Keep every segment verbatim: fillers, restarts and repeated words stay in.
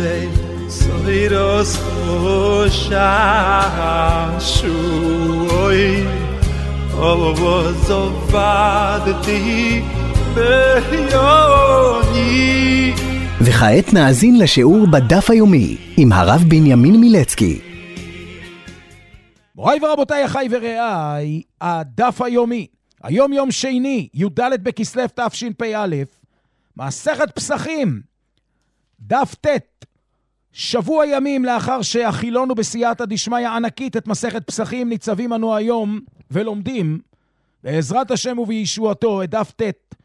sei soiros shashui ovozovadti beyoni. וכעת נאזין לשיעור בדף היומי עם הרב בנימין מילצקי. מוריי ורבותיי, אחיי ורעיי, הדף היומי, היום יום שני, י"ד בכסלו תשפ"א, מסכת פסחים, דף ט', שבוע ימים לאחר שהחילונו בסייעתא דשמיא ענקית את מסכת פסחים, ניצבים אנו היום ולומדים בעזרת השם ובישועתו את דף ט'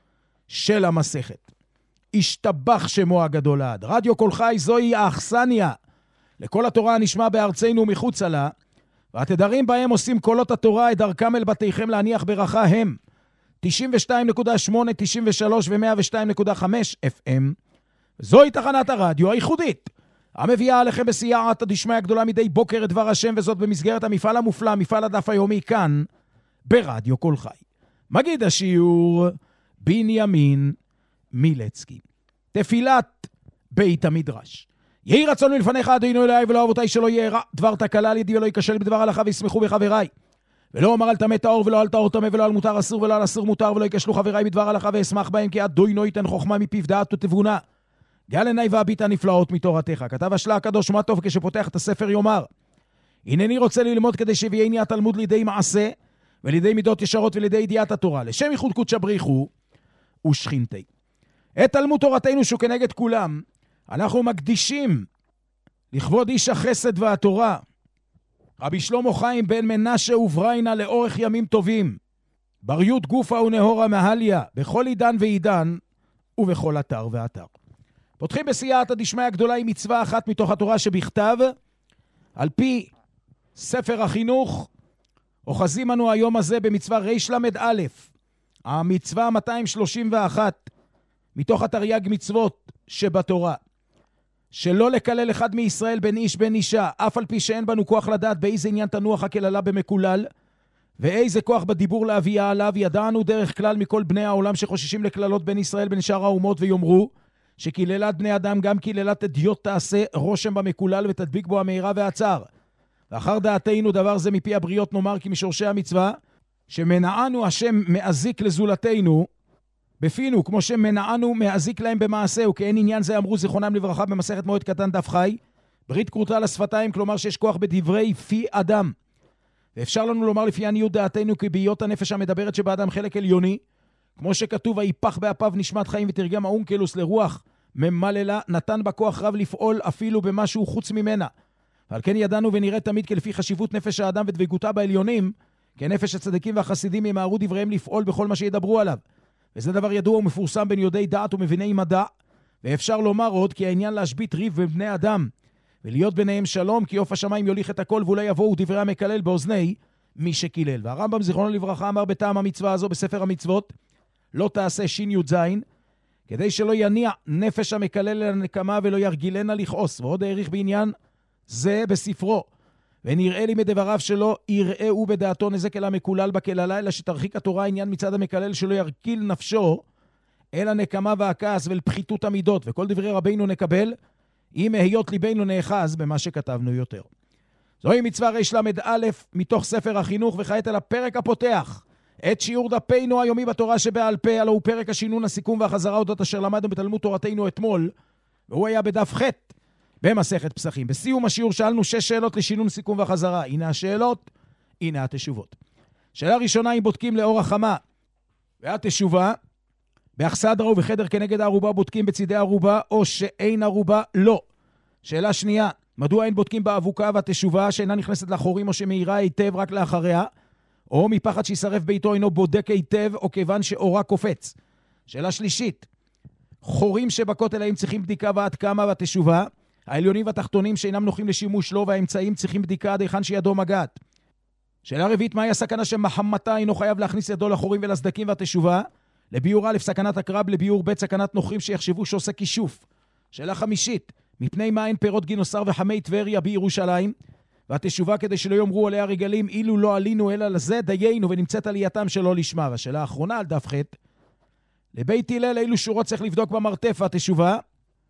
של המסכת. השתבח שמו הגדול עד. רדיו כל חי זוהי האכסניה לכל התורה הנשמע בארצנו מחוצה לה, והתדרים בהם עושים קולות התורה את דרכם אל בתיכם להניח ברכה הם תשעים ושתיים נקודה שמונה, תשעים ושלוש ו-מאה ושתיים נקודה חמש אף אם. זוהי תחנת הרדיו הייחודית המביאה עליכם בסייעתא דשמיא הגדולה מדי בוקר את דבר השם, וזאת במסגרת המפעל המופלא, מפעל הדף היומי, כאן ברדיו כל חי. מגיד השיעור בנימין מילצקי. תפילת בית המדרש. יהי רצון מלפניך אדוני אלוהי ולא אבותיי שלא יהיה רע דבר תקלה על ידי ולא ייכשל בדבר הלכה וישמחו בחבריי, ולא אומר על טמא טהור ולא על טהור טמא ולא על מותר אסור ולא על אסור מותר, ולא ייכשלו חבריי בדבר הלכה ואשמח בהם, כי אדוני ייתן חוכמה מפיו דעת ותבונה. גאל עיני והביט הנפלאות מתורתך. כתב השלה הקדוש מה טוב כשפותח את הספר יאמר, הנני רוצה ללמוד כדי שיביאני התלמוד לידי מעשה ולידי מידות ישרות ולידי ידיעת התורה, לשם ייחוד קודשא בריחו ושכינתי. את תלמוד תורתנו שכנגד כולם אנחנו מקדישים לכבוד איש החסד והתורה, רבי שלמה חיים בן מנשה ובריינה, לאורך ימים טובים, בריות גופה ונהורה מהליה, בכל עידן ועידן ובכל אתר ואתר. פותחים בסייעתא דשמיא הגדולה עם מצווה אחת מתוך התורה שבכתב, על פי ספר החינוך. אוחזים אנו היום הזה במצווה ריש למד א', המצווה מאתיים שלושים ואחת מתוך התרי"ג מצוות שבתורה, שלא לקלל אחד מישראל בין איש בין אישה, אף על פי שאין בנו כוח לדעת באיזה עניין תנוח הקללה במקולל, ואיזה כוח בדיבור להביאה עליו. ידענו דרך כלל מכל בני העולם שחוששים לקללות בין ישראל בין שאר האומות, ויאמרו שקללת בני אדם גם קללת אדיוט תעשה רושם במקולל ותדביק בו המהירה והצער. ואחר דעתנו דבר זה מפי הבריות נאמר כי משורשי המצווה שמנענו השם מאזיק לזולתנו בפינו, כמו שמנענו מאזיק להם במעשהו, כי אין עניין זה אמרו זיכרונם לברכה במסכת מועד קטן דף חי, ברית כרותה לשפתיים, כלומר שיש כוח בדברי פי אדם. ואפשר לנו לומר לפי עניות דעתנו כי בהיות הנפש המדברת שבאדם חלק עליוני, כמו שכתוב היפח באפיו נשמת חיים, ותרגם האונקלוס לרוח ממללה, נתן בה כוח רב לפעול אפילו במשהו חוץ ממנה. ועל כן ידענו ונראה תמיד כלפי חשיבות נפש האדם ודבקותה בעליונים, כי נפש הצדיקים והחסידים ימהרו דבריהם לפעול בכל מה שידברו עליו. וזה דבר ידוע ומפורסם בין יודעי דעת ומביני מדע, ואפשר לומר עוד כי העניין להשבית ריב בין בני אדם ולהיות ביניהם שלום, כי עוף השמיים יוליך את הכל ואולי יבואו דברי המקלל באוזני מי שקילל. והרמב"ם זיכרונו לברכה אמר בטעם המצווה הזו בספר המצוות, לא תעשה שין י' זין, כדי שלא יניע נפש המקלל לנקמה ולא ירגילנה לכעוס. ועוד העריך בעניין זה בספרו, ונראה לי מדבריו שלו יראו בדעתו נזק אל המקולל בקללה, אלא שתרחיק התורה עניין מצד המקלל שלא ירקיל נפשו אל הנקמה והכעס ולפחיתות המידות. וכל דברי רבינו נקבל אם היות ליבנו נאחז במה שכתבנו יותר. זוהי מצווה ריש למד א' מתוך ספר החינוך. וכעת אל הפרק הפותח את שיעור דפנו היומי בתורה שבעל פה, הלא הוא פרק השינון, הסיכום והחזרה אודות אשר למדנו בתלמוד תורתנו אתמול, והוא היה בדף ח' במסכת פסחים. בסיום השיעור שאלנו שש שאלות לשינון, סיכום והחזרה. הנה השאלות, הנה התשובות. שאלה ראשונה, אם בודקים לאור החמה והתשובה באכסדרה ובחדר כנגד הערובה, בודקים בצידי הערובה או שאין ערובה? לא. שאלה שנייה, מדוע אין בודקים באבוקה והתשובה שאינה נכנסת לחורים או שמאירה היטב רק לאחריה, או מפחד שישרף ביתו אינו בודק היטב או כיוון שאורה קופץ? שאלה שלישית, חורים שבכותל האם צריכים בדיקה ועד כמה? והתשובה, העליונים והתחתונים שאינם נוחים לשימוש לו והאמצעים צריכים בדיקה עד היכן שידו מגעת. שאלה רביעית, מהי הסכנה שמחמתה אינו חייב להכניס ידו לחורים ולסדקים? והתשובה, לביור א' סכנת הקרב, לביור ב' סכנת נוחים שיחשבו שעושה כישוף. שאלה חמישית, מפני מה אין פירות גינוסר וחמי טבריה בירושלים? והתשובה, כדי שלא יאמרו עלי הרגלים אילו לא עלינו אלא לזה דיינו ונמצאת עלייתם שלא לשמה. והשאלה האחרונה על דף ח', לבית הלל אילו שורות צריך לבדוק במרתף? והתשובה,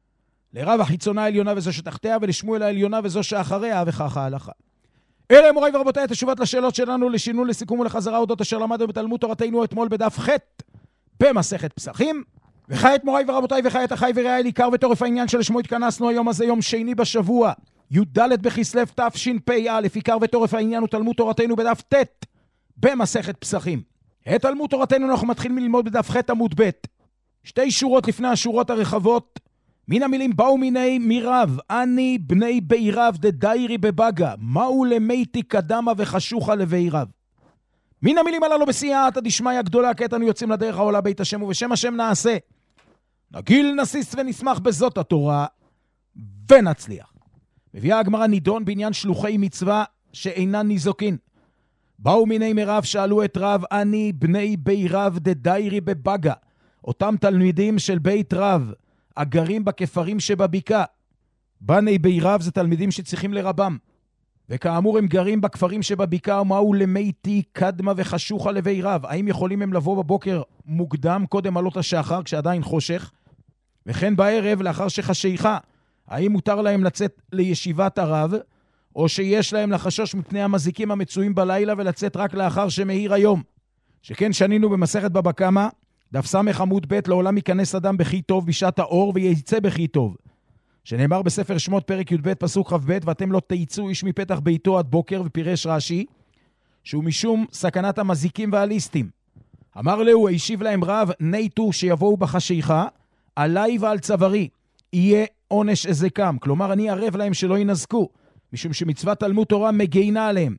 לרב החיצונה העליונה וזו שתחתיה, ולשמואל העליונה וזו שאחריה, וכך ההלכה. אלה מוריי ורבותיי, התשובות לשאלות שלנו, לשינוי, לסיכום ולחזרה אודות אשר למדנו בתלמוד תורתנו אתמול בדף ח' במסכת פסחים. וכעת מוריי ורבותיי, וכעת אחי ורעי, עיקר וטורף העניין שלשמו התכנסנו היום הזה, יום שני בשבוע, י"ד בכסלו תשפ"א, עיקר וטורף העניין הוא תלמוד תורתנו בדף ט' במסכת פסחים. את תלמוד תורתנו אנחנו מתחילים ללמוד בדף ח' עמוד ב', שתי שורות לפני השורות הרחבות. מן המילים באו מיני מירב, אני בני בי רב דדיירי בבגה, מהו למיתי קדמה וחשוכה לבי רב. מן המילים הללו בסייעתא דשמיא הגדולה, כעת אנו יוצאים לדרך העולה בית השם, ובשם השם נעשה. נגיל נסיס ונשמח בזאת התורה, ונצליח. מביאה הגמרא נידון בעניין שלוחי מצווה שאינן ניזוקין. באו מיני מירב, שאלו את רב, אני בני בי רב דדיירי בבגה, אותם תלמידים של בית רב, הגרים בכפרים שבבקעה. בני בי רב זה תלמידים שצריכים לרבם, וכאמור הם גרים בכפרים שבבקעה. ומהו למיתי קדמה וחשוכה לבי רב, האם יכולים הם לבוא בבוקר מוקדם קודם עלות השחר כשעדיין חושך, וכן בערב לאחר שחשיכה, האם מותר להם לצאת לישיבת הרב, או שיש להם לחשוש מפני המזיקים המצויים בלילה ולצאת רק לאחר שמאיר היום. שכן שנינו במסכת בבא קמא דף סמך עמוד ב', לעולם ייכנס אדם בכי טוב בשעת האור וייצא בכי טוב, שנאמר בספר שמות פרק י"ב פסוק כ"ב, ואתם לא תיצאו איש מפתח ביתו עד בוקר, ופירש רש"י שהוא משום סכנת המזיקים והליסטים. אמר לו, הישיב להם רב, נייטו שיבואו בחשיכה, עליי ועל צווארי יהיה עונש הזקם, כלומר אני ערב להם שלא ינזקו, משום שמצוות תלמוד תורה מגינה עליהם,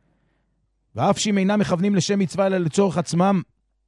ואף שהם אינם מכוונים לשם מצווה אלא לצורך עצמם,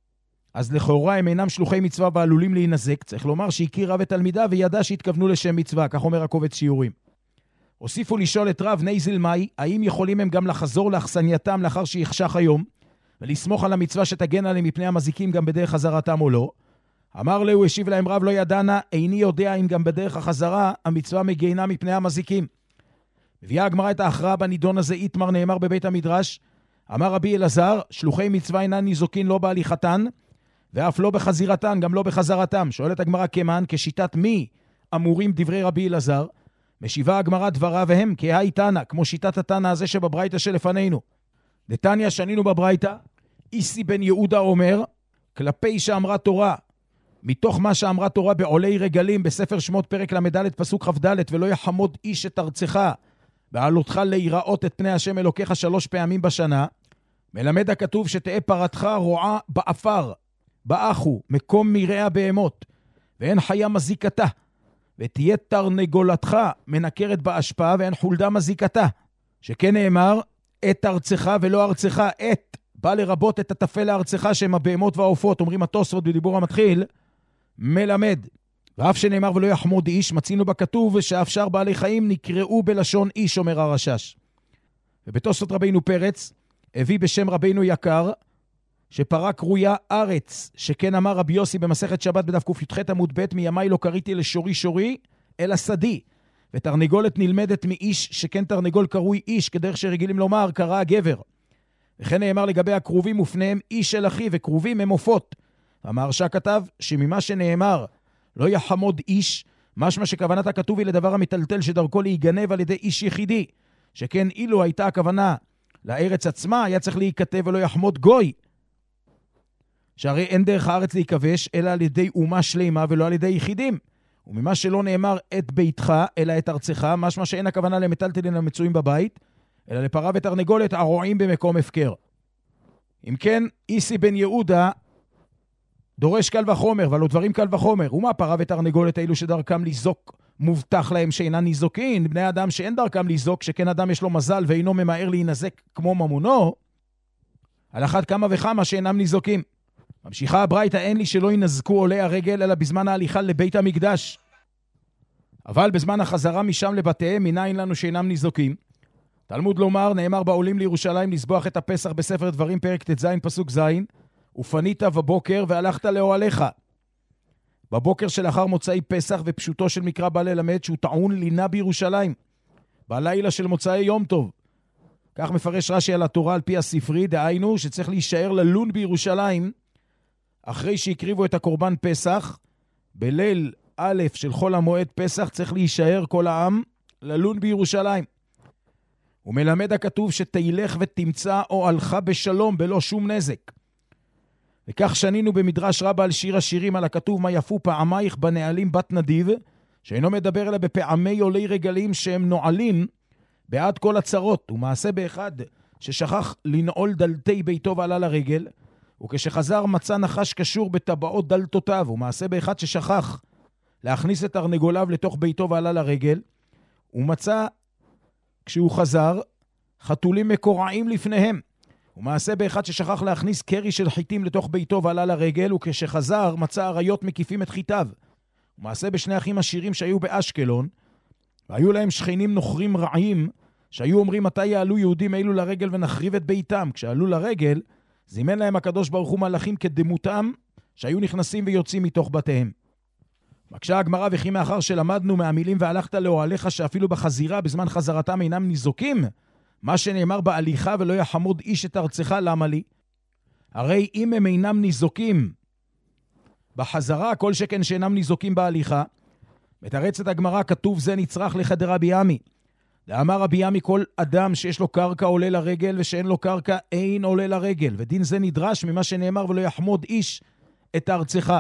אז לכאורה הם אינם שלוחי מצווה ועלולים להינזק. צריך לומר שהכיר רב את תלמידה וידע שהתכוונו לשם מצווה, כך אומר הקובץ שיעורים. הוסיפו לשאול את רב נייזיל מאי, האם יכולים הם גם לחזור לאכסנייתם לאחר שיחשך היום, ולסמוך על המצווה שתגן עליהם מפני המזיקים גם בדרך חזרתם או לא. אמר לו, השיב להם רב, לא ידענה, איני יודע אם גם בדרך החזרה המצווה מגינה מפני המזיקים. מביאה הגמרא את ההכרעה בנידון הזה. איתמר, נאמר בבית המדרש, אמר רבי אלעזר, שלוחי מצווה אינן ניזוקין לא בהליכתן, ואף לא בחזירתן, גם לא בחזרתם. שואלת הגמרא כמן, כשיטת מי אמורים דברי רבי אלעזר? משיבה הגמרא דבריו הם, כהאי תנא, כמו שיטת התנא הזה שבברייתא שלפנינו. דתניא שנינו בברייתא, איסי בן יהודה אומר, כלפי שאמרה תורה, מתוך מה שאמרה תורה בעולי רגלים בספר שמות פרק למד פסוק כ"ד, ולא יחמוד איש את ארצך, בעלותך להיראות את פני השם אלוקיך שלוש פעמים בשנה, מלמד הכתוב שתהיה פרתך רועה באפר, באחו, מקום מרעה בהמות, ואין חיה מזיקתה, ותהיה תרנגולתך מנקרת באשפה, ואין חולדה מזיקתה, שכן נאמר, את ארצך ולא ארצך, את, בא לרבות את התפל לארצך שהם הבהמות והעופות, אומרים התוספות בדיבור המתחיל, מלמד. ואף שנאמר ולא יחמוד איש, מצינו בכתוב שאף שאר בעלי חיים נקראו בלשון איש, אומר הרשש. ובתוספות רבינו פרץ, הביא בשם רבינו יקר, שפרה קרויה ארץ, שכן אמר רבי יוסי במסכת שבת בדף ק"ח עמוד ב', מימי לא קריתי לשורי שורי, אלא שדי. ותרנגולת נלמדת מאיש, שכן תרנגול קרוי איש, כדרך שרגילים לומר, קרא הגבר. וכן נאמר לגבי הקרובים ופניהם איש אל אחי, וקרובים הם עופות. המהרש"א כתב שממה שנאמר, לא יחמוד איש, משמע שכוונת הכתוב היא לדבר המטלטל שדרכו להיגנב על ידי איש יחידי, שכן אילו הייתה הכוונה לארץ עצמה, היה צריך להיכתב ולא יחמוד גוי, שהרי אין דרך הארץ להיכבש, אלא על ידי אומה שלמה ולא על ידי יחידים. וממה שלא נאמר את ביתך, אלא את ארצך, משמע שאין הכוונה למטלטלין המצויים בבית, אלא לפרה ותרנגולת הרועים במקום הפקר. אם כן, איסי בן יהודה דורש קל וחומר, ולא דברים קל וחומר. ומה פרה ותרנגולת האלו שדרכם לזוק מובטח להם שאינן ניזוקין? בני אדם שאין דרכם לזוק, שכן אדם יש לו מזל ואינו ממהר להינזק כמו ממונו, על אחת כמה וכמה שאינם ניזוקים. ממשיכה הברייתא, אין לי שלא ינזקו עולי הרגל, אלא בזמן ההליכה לבית המקדש. אבל בזמן החזרה משם לבתיהם, מניין לנו שאינם ניזוקים. תלמוד לומר, נאמר בעולים לירושלים לסבוח את הפסח בספר דברים פרק ט"ז פסוק ז', ופנית בבוקר והלכת לאוהליך. בבוקר שלאחר מוצאי פסח ופשוטו של מקרא בא ללמד שהוא טעון לינה בירושלים, בלילה של מוצאי יום טוב. כך מפרש רש"י על התורה על פי הספרי, דהיינו שצריך להישאר ללון בירושלים, אחרי שהקריבו את הקורבן פסח, בליל א' של חול המועד פסח צריך להישאר כל העם ללון בירושלים. הוא מלמד הכתוב שתלך ותמצא או הלכה בשלום בלא שום נזק. וכך שנינו במדרש רבה על שיר השירים על הכתוב מה יפו פעמייך בנעלים בת נדיב, שאינו מדבר אלא בפעמי עולי רגלים שהם נועלים בעד כל הצרות. ומעשה באחד ששכח לנעול דלתי ביתו ועלה לרגל, וכשחזר מצא נחש קשור בטבעות דלתותיו. ומעשה באחד ששכח להכניס את ארנגוליו לתוך ביתו ועלה לרגל, ומצא כשהוא חזר חתולים מקורעים לפניהם. ומעשה באחד ששכח להכניס קרי של חיטים לתוך ביתו ועלה לרגל, וכשחזר מצא אריות מקיפים את חיטיו. ומעשה בשני אחים עשירים שהיו באשקלון, והיו להם שכנים נוכרים רעים, שהיו אומרים מתי יעלו יהודים אלו לרגל ונחריב את ביתם. כשעלו לרגל, זימן להם הקדוש ברוך הוא מלאכים כדמותם, שהיו נכנסים ויוצאים מתוך בתיהם. מקשה הגמרא, וכי מאחר שלמדנו מהמילים והלכת לאוהליך שאפילו בחזירה בזמן חזרתם אינם ניזוקים, מה שנאמר בהליכה ולא יחמוד איש את ארצך, למה לי? הרי אם הם אינם ניזוקים בחזרה, כל שכן שאינם ניזוקים בהליכה. מתרצת הגמרא, כתוב זה נצרך לחדר רבי עמי. ואמר רבי עמי, כל אדם שיש לו קרקע עולה לרגל ושאין לו קרקע אין עולה לרגל, ודין זה נדרש ממה שנאמר ולא יחמוד איש את ארצך.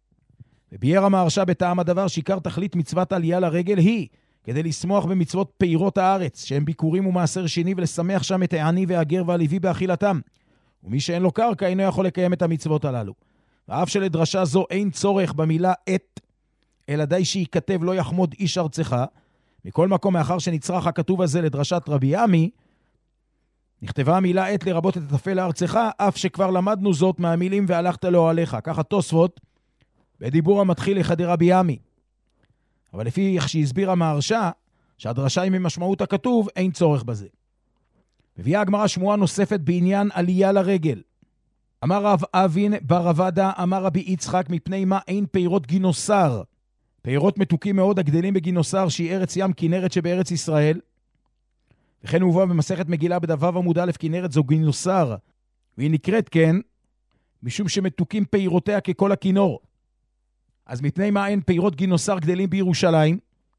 וביאר המהרש"א בטעם הדבר שעיקר תכלית מצוות עלייה לרגל היא כדי לשמוח במצוות פירות הארץ, שהם ביקורים ומעשר שני, ולשמח שם את העני והגר והלוי באכילתם. ומי שאין לו קרקע אינו יכול לקיים את המצוות הללו. ואף שלדרשה זו אין צורך במילה את, אלא די שיכתב לא יחמוד איש ארצך. מכל מקום, מאחר שנצרך הכתוב הזה לדרשת רבי עמי, נכתבה המילה את לרבות את התפל לארצך, אף שכבר למדנו זאת מהמילים והלכת לאוהליך. ככה תוספות בדיבור המתחיל לחדר רבי עמי. אבל לפי איך שהסביר המהרש"א, שהדרשה היא ממשמעות הכתוב, אין צורך בזה. מביאה הגמרא שמועה נוספת בעניין עלייה לרגל. אמר רב אבין בר עבדה, אמר רבי יצחק, מפני מה אין פירות גינוסר. פירות מתוקים מאוד הגדלים בגינוסר, שהיא ארץ ים כנרת שבארץ ישראל. וכן הובא במסכת מגילה בדף עמוד א', כנרת זו גינוסר, והיא נקראת כן, משום שמתוקים פירותיה ככל הכינור. אז מפני מה אין פירות גינוסר גדלים בירושלים?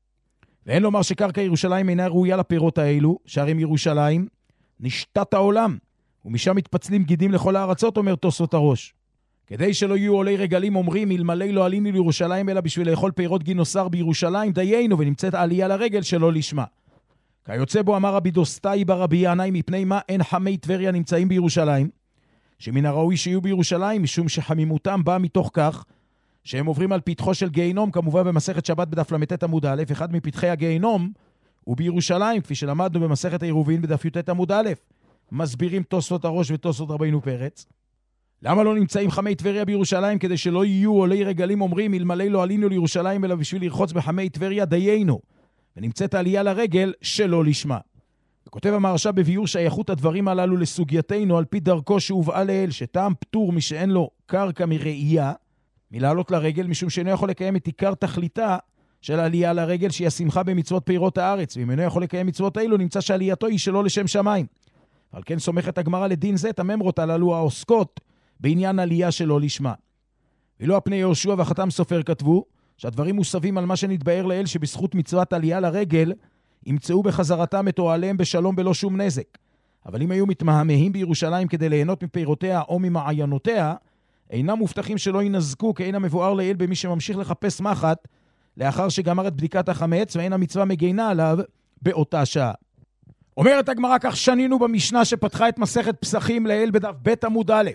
ואין לומר שקרקע ירושלים אינה ראויה לפירות האלו, שהרי מירושלים נשתת העולם, ומשם מתפצלים גידים לכל הארצות, אומר תוספות הראש. כדי שלא יהיו עולי רגלים אומרים, אלמלא לא עלינו לירושלים אלא בשביל לאכול פירות גינוסר בירושלים, דיינו, ונמצאת העלייה לרגל שלא לשמה. כיוצא בו אמר רבי דוסטאי ברבי ינאי, מפני מה אין חמי טבריה נמצאים בירושלים? שמן הראוי שיהיו בירושלים, משום שחמימותם באה מתוך כך, שהם עוברים על פתחו של גיהינום, כמובן במסכת שבת בדף למתת עמוד א', אחד מפתחי הגיהינום הוא בירושלים, כפי שלמדנו במסכת העירובין בדף י"ט עמוד א', מסבירים תוספות הראש ותוספות רבינו פרץ. למה לא נמצאים חמי טבריה בירושלים? כדי שלא יהיו עולי רגלים אומרים, אלמלא לא עלינו לירושלים אלא בשביל לרחוץ בחמי טבריה, דיינו, ונמצאת העלייה לרגל שלא לשמה. וכותב המהרש"א בביאור שייכות הדברים הללו לסוגייתנו על פי דרכו שהובאה לאל, שטעם פטור מי שאין לו קרקע מראייה מלעלות לרגל, משום שאינו יכול לקיים את עיקר תכליתה של העלייה לרגל, שהיא השמחה במצוות פירות הארץ, ואם אינו יכול לקיים מצוות האלו, נמצא שעלייתו היא שלא לשם שמיים. על כן סומכת הגמרא לדין זה את הממרות הללו העוסקות בעניין עלייה שלא לשמה. ואילו הפני יהושע והחתם סופר כתבו שהדברים מוסבים על מה שנתבאר לאל, שבזכות מצוות עלייה לרגל ימצאו בחזרתם את אוהליהם בשלום בלא שום נזק. אבל אם היו מתמהמהים בירושלים כדי ליהנות מפירותיה או ממעיינותיה, אינם מובטחים שלא ינזקו, כי אין המבואר לאל במי שממשיך לחפש מחט לאחר שגמר את בדיקת החמץ, ואין המצווה מגינה עליו באותה שעה. אומרת הגמרא, כך שנינו במשנה שפתחה את מסכת פסחים לאל בדף ב' עמוד א',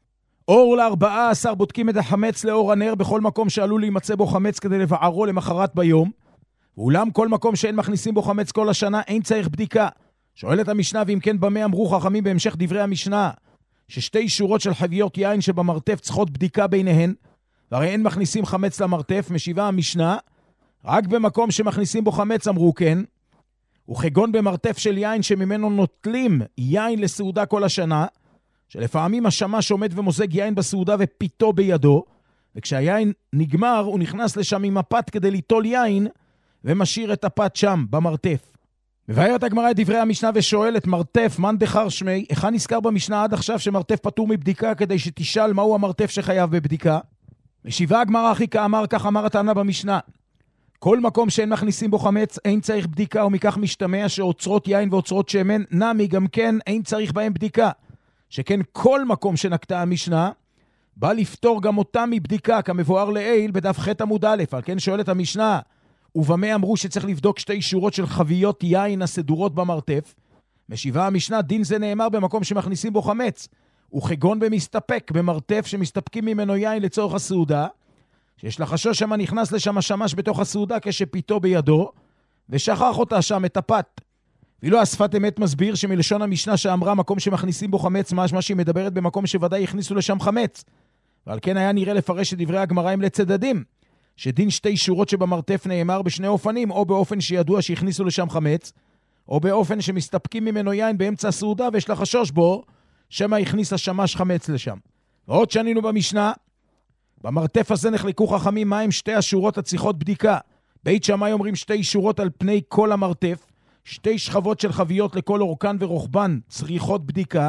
אור לארבעה עשר בודקים את החמץ לאור הנר בכל מקום שעלול להימצא בו חמץ כדי לבערו למחרת ביום, ואולם כל מקום שאין מכניסים בו חמץ כל השנה אין צריך בדיקה. שואלת המשנה, ואם כן במה אמרו חכמים בהמשך דברי המשנה ששתי שורות של חביות יין שבמרתף צריכות בדיקה ביניהן, והרי אין מכניסים חמץ למרתף? משיבה המשנה, רק במקום שמכניסים בו חמץ אמרו כן, וכגון במרתף של יין שממנו נוטלים יין לסעודה כל השנה, שלפעמים השמש עומד ומוזג יין בסעודה ופיתו בידו, וכשהיין נגמר הוא נכנס לשם עם הפת כדי ליטול יין ומשאיר את הפת שם במרתף. מבארת הגמרא את דברי המשנה ושואלת, מרתף מן דחר שמי, איך נזכר במשנה עד עכשיו שמרתף פטור מבדיקה, כדי שתשאל מהו המרתף שחייב בבדיקה? משיבה הגמרא, אחי כאמר, כך אמר התנא במשנה, כל מקום שאין מכניסים בו חמץ, אין צריך בדיקה, ומכך משתמע שאוצרות יין ואוצרות שמן, נמי גם כן, אין צריך בהם בדיקה. שכן כל מקום שנקטה המשנה, בא לפתור גם אותם מבדיקה, כמבואר לעיל בדף ח' עמוד א', על כן שואלת המשנה, ובמה אמרו שצריך לבדוק שתי שורות של חביות יין הסדורות במרתף? משיבה המשנה, דין זה נאמר במקום שמכניסים בו חמץ, וכגון במסתפק, במרתף שמסתפקים ממנו יין לצורך הסעודה, שיש לחשוש שמה נכנס לשם השמש בתוך הסעודה כשפיתו בידו, ושכח אותה שם את הפת. ואילו השפת אמת מסביר שמלשון המשנה שאמרה מקום שמכניסים בו חמץ, משמע שהיא מדברת במקום שוודאי הכניסו לשם חמץ. ועל כן היה נראה לפרש את דברי הגמרא עם לצדדים, שדין שתי שורות שבמרתף נאמר בשני אופנים, או באופן שידוע שהכניסו לשם חמץ, או באופן שמסתפקים ממנו יין באמצע הסעודה, ויש לחשוש בו שמה הכניס השמש חמץ לשם. ועוד שנינו במשנה, במרתף הזה נחלקו חכמים מהם שתי השורות הצריכות בדיקה. בית שמאי אומרים שתי שורות על פני כל המרתף, שתי שכבות של חביות לכל אורכן ורוחבן צריכות בדיקה,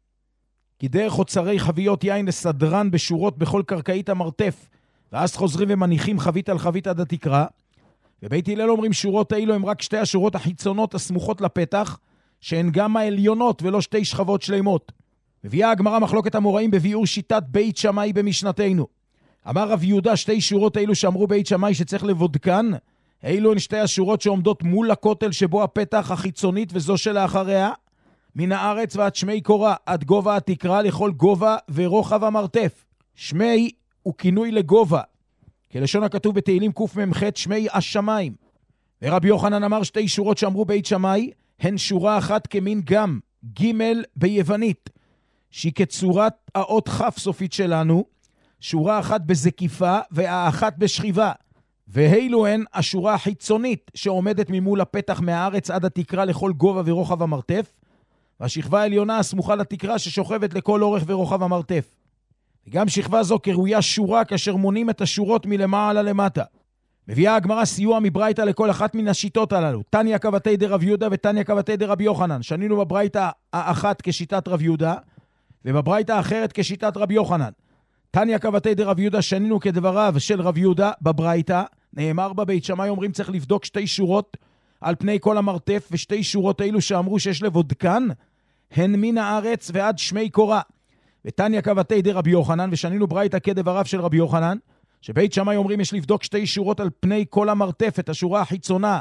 כי דרך אוצרי חביות יין לסדרן בשורות בכל קרקעית המרתף, ואז חוזרים ומניחים חבית על חבית עד התקרה. ובית הלל אומרים שורות האלו הם רק שתי השורות החיצונות הסמוכות לפתח, שהן גם העליונות ולא שתי שכבות שלמות. מביאה הגמרא מחלוקת המוראים בביאור שיטת בית שמאי במשנתנו. אמר רב יהודה, שתי שורות האלו שאמרו בית שמאי שצריך לבודקן, אלו הן שתי השורות שעומדות מול הכותל שבו הפתח החיצונית וזו שלאחריה, מן הארץ ועד שמי קורה, עד גובה התקרה לכל גובה ורוחב המרתף. שמי הוא כינוי לגובה, כלשון הכתוב בתהילים קמ"ח, שמי השמיים. ורבי יוחנן אמר שתי שורות שאמרו בית שמאי, הן שורה אחת כמין גם, ג' ביוונית, שהיא כצורת האות כף סופית שלנו, שורה אחת בזקיפה והאחת בשכיבה, והאלו הן השורה החיצונית שעומדת ממול הפתח מהארץ עד התקרה לכל גובה ורוחב המרתף, והשכבה העליונה הסמוכה לתקרה ששוכבת לכל אורך ורוחב המרתף. וגם שכבה זו קרויה שורה כאשר מונים את השורות מלמעלה למטה. מביאה הגמרא סיוע מברייתא לכל אחת מן השיטות הללו. תניא כבתי דרב יהודה ותניא כבתי דרבי יוחנן. שנינו בברייתא האחת כשיטת רב יהודה, ובברייתא האחרת כשיטת רבי יוחנן. תניא כבתי דרב יהודה שנינו כדבריו של רב יהודה בברייתא, נאמר בבית שמאי אומרים צריך לבדוק שתי שורות על פני כל המרתף, ושתי שורות האלו שאמרו שיש לבודקן, הן מן הארץ ועד שמי קורה. ותניא כבתי דרבי יוחנן, ושנינו ברייתא כדבריו של רבי יוחנן, שבית שמאי אומרים יש לבדוק שתי שורות על פני כל המרתף, את השורה החיצונה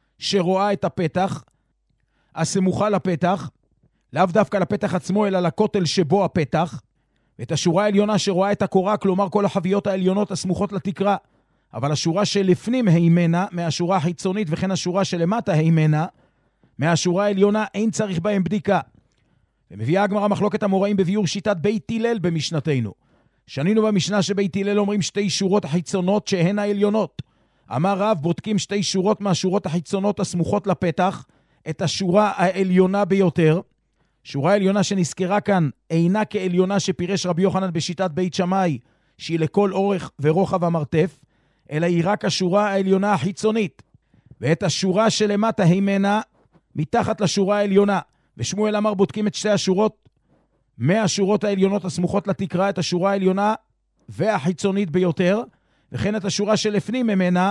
שרואה את הפתח, הסמוכה לפתח, לאו דווקא לפתח עצמו, אלא לכותל שבו הפתח, ואת השורה העליונה שרואה את הקורה, כלומר כל החביות העליונות הסמוכות לתקרה. אבל השורה שלפנים הימנה מהשורה החיצונית, וכן השורה שלמטה הימנה מהשורה העליונה, אין צריך בהם בדיקה. ומביאה הגמרא מחלוקת המוראים בביאור שיטת בית הלל במשנתנו. שנינו במשנה שבית הלל אומרים שתי שורות החיצונות שהן העליונות. אמר רב, בודקים שתי שורות מהשורות החיצונות הסמוכות לפתח, את השורה העליונה ביותר. שורה העליונה שנזכרה כאן אינה כעליונה שפירש רבי יוחנן בשיטת בית שמאי, שהיא לכל אורך ורוחב המרתף, אלא היא רק השורה העליונה החיצונית. ואת השורה שלמטה הימנה מתחת לשורה העליונה. ושמואל אמר בודקים את שתי השורות מהשורות העליונות הסמוכות לתקרה, את השורה העליונה והחיצונית ביותר, וכן את השורה שלפנים ממנה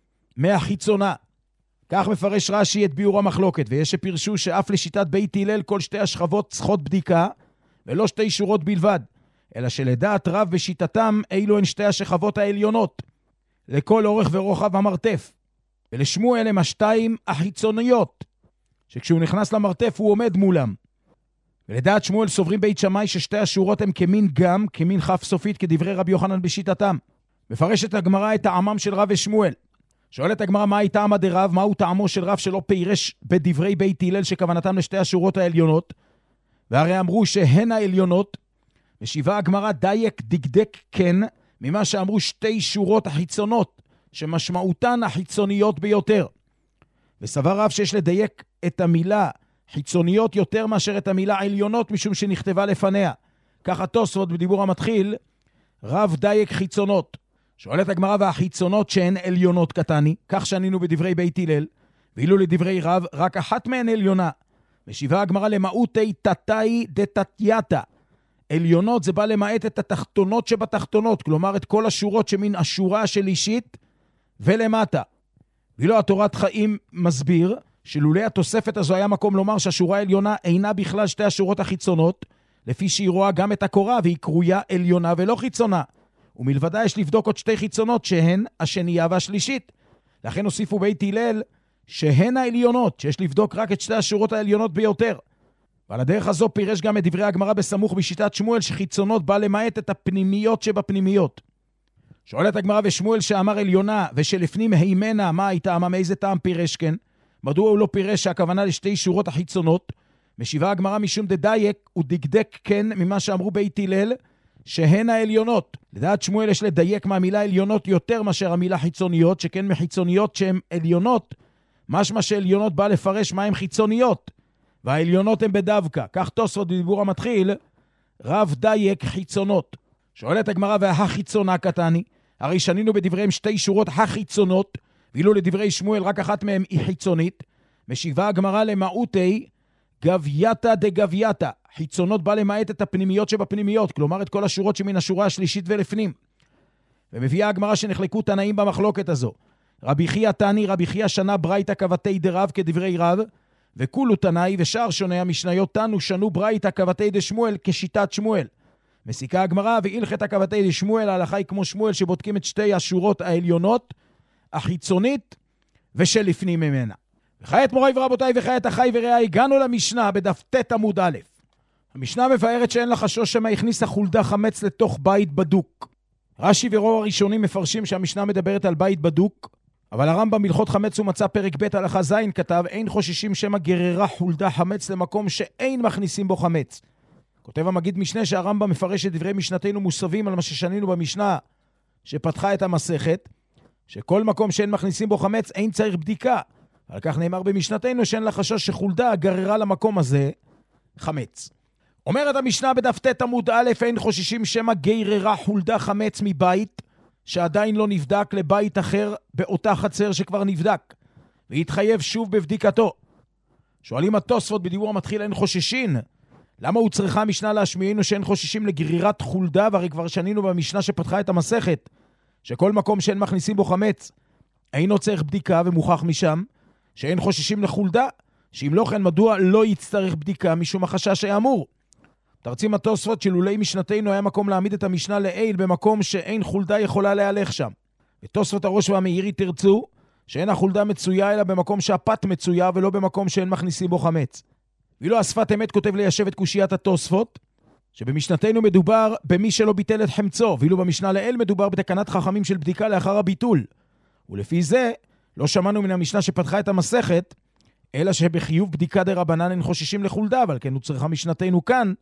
מהחיצונה. כך מפרש רש"י את ביאור המחלוקת, ויש שפירשו שאף לשיטת בית הלל כל שתי השכבות צריכות בדיקה, ולא שתי שורות בלבד, אלא שלדעת רב בשיטתם אילו הן שתי השכבות העליונות, לכל אורך ורוחב המרתף. ולשמואל הם השתיים החיצוניות, שכשהוא נכנס למרתף הוא עומד מולם. ולדעת שמואל סוברים בית שמאי ששתי השורות הם כמין גם, כמין כף סופית, כדברי רבי יוחנן בשיטתם. מפרשת הגמרא את טעמם של רב ושמואל. שואלת הגמרא מהי טעמה דרב, מהו טעמו של רב שלא פירש בדברי בית הלל שכוונתם לשתי השורות העליונות, והרי אמרו שהן העליונות, ושיבה הגמרא דייק דקדק כן, ממה שאמרו שתי שורות החיצונות, שמשמעותן החיצוניות ביותר. וסבר רב שיש לדייק את המילה חיצוניות יותר מאשר את המילה עליונות, משום שנכתבה לפניה. ככה תוספות בדיבור המתחיל, רב דייק חיצונות. שואלת הגמרא והחיצונות שהן עליונות קטני, כך שענינו בדברי בית הלל, ואילו לדברי רב רק אחת מהן עליונה. משיבה הגמרא למעוטי תתאי דתתייתא. עליונות זה בא למעט את התחתונות שבתחתונות, כלומר את כל השורות שמן השורה השלישית ולמטה. ואילו התורת חיים מסביר שלולי התוספת הזו היה מקום לומר שהשורה העליונה אינה בכלל שתי השורות החיצונות, לפי שהיא רואה גם את הקורה והיא קרויה עליונה ולא חיצונה. ומלבדה יש לבדוק עוד שתי חיצונות שהן השנייה והשלישית. לכן הוסיפו בית הלל שהן העליונות, שיש לבדוק רק את שתי השורות העליונות ביותר. ועל הדרך הזו פירש גם את דברי הגמרא בסמוך בשיטת שמואל שחיצונות בא למעט את הפנימיות שבפנימיות. שואלת הגמרא ושמואל שאמר עליונה ושלפנים הימנה, מה הייתה, מה מאיזה טעם פירש כן? מדוע הוא לא פירש שהכוונה לשתי שורות החיצונות? משיבה הגמרא משום דדייק ודקדק כן ממה שאמרו בית הלל שהן העליונות. לדעת שמואל יש לדייק מהמילה עליונות יותר מאשר המילה חיצוניות, שכן מחיצוניות שהן עליונות, משמע שעליונות בא לפרש מה הן חיצוניות, והעליונות הן בדווקא. כך תוספות בדיבור המתחיל, רב דייק חיצונות. שואלת הגמרא והחיצונה קטני, הרי שנינו בדבריהם שתי שורות החיצונות, ואילו לדברי שמואל רק אחת מהם היא חיצונית. משיבה הגמרא למעוטי גבייתה דגבייתה, חיצונות בא למעט את הפנימיות שבפנימיות, כלומר את כל השורות שמן השורה השלישית ולפנים. ומביאה הגמרא שנחלקו תנאים במחלוקת הזו. רבי חייא תני, רבי חייא שנה ברייתא כבתי דרב כדברי רב, וכולו תנאי ושאר שוני המשניות תנו שנו ברייתא כבתי דשמואל כשיטת שמואל. מסיקה הגמרא והלכת כבתי דשמואל, ההלכה היא כמו שמואל שבודקים את שתי השורות העליונות, החיצונית ושלפנים ממנה. וכעת מוריי ורבותיי וכעת אחי ורעי, הגענו למשנה בדף ת' עמוד א'. המשנה מבארת שאין לה חשוש שמא הכניסה חולדה חמץ לתוך בית בדוק. רש"י ורוב הראשונים מפרשים שהמשנה מדברת על בית בדוק, אבל הרמב"ם בהלכות חמץ ומצא פרק ב' הלכה ז' כתב אין חוששים שמא גררה חולדה חמץ למקום שאין מכניסים בו חמץ. כותב המגיד משנה שהרמב"ם מפרש את דברי משנתנו מוסבים על מה ששנינו במשנה שפתחה את המסכת, שכל מקום שאין מכניסים בו חמץ אין צריך בדיקה. על כך נאמר במשנתנו שאין לה חשש שחולדה גררה למקום הזה חמץ. אומרת המשנה בדף ת' עמוד א', אין חוששים שמא גררה חולדה חמץ מבית שעדיין לא נבדק לבית אחר באותה חצר שכבר נבדק, והתחייב שוב בבדיקתו. שואלים התוספות בדיבור המתחיל אין חוששים, למה הוא צריכה המשנה להשמיענו שאין חוששים לגרירת חולדה? והרי כבר שנינו במשנה שפתחה את המסכת שכל מקום שאין מכניסים בו חמץ אינו צריך בדיקה, ומוכח משם שאין חוששים לחולדה, שאם לא כן מדוע לא יצטרך בדיקה משום החשש האמור. תרצים התוספות שלולי משנתנו היה מקום להעמיד את המשנה לעיל במקום שאין חולדה יכולה להלך שם. ותוספות הראש והמאירי תרצו שאין החולדה מצויה אלא במקום שהפת מצויה ולא במקום שאין מכניסים בו חמץ. ואילו השפת אמת כותב ליישב את קושיית התוספות שבמשנתנו מדובר במי שלא ביטל את חמצו, ואילו במשנה לעיל מדובר בתקנת חכמים של בדיקה לאחר הביטול. ולפי זה לא שמענו מן המשנה שפתחה את המסכת אלא שבחיוב בדיקה דרבנן אין חוששים לחולדה, אבל כן הוא צריכה משנתנו כאן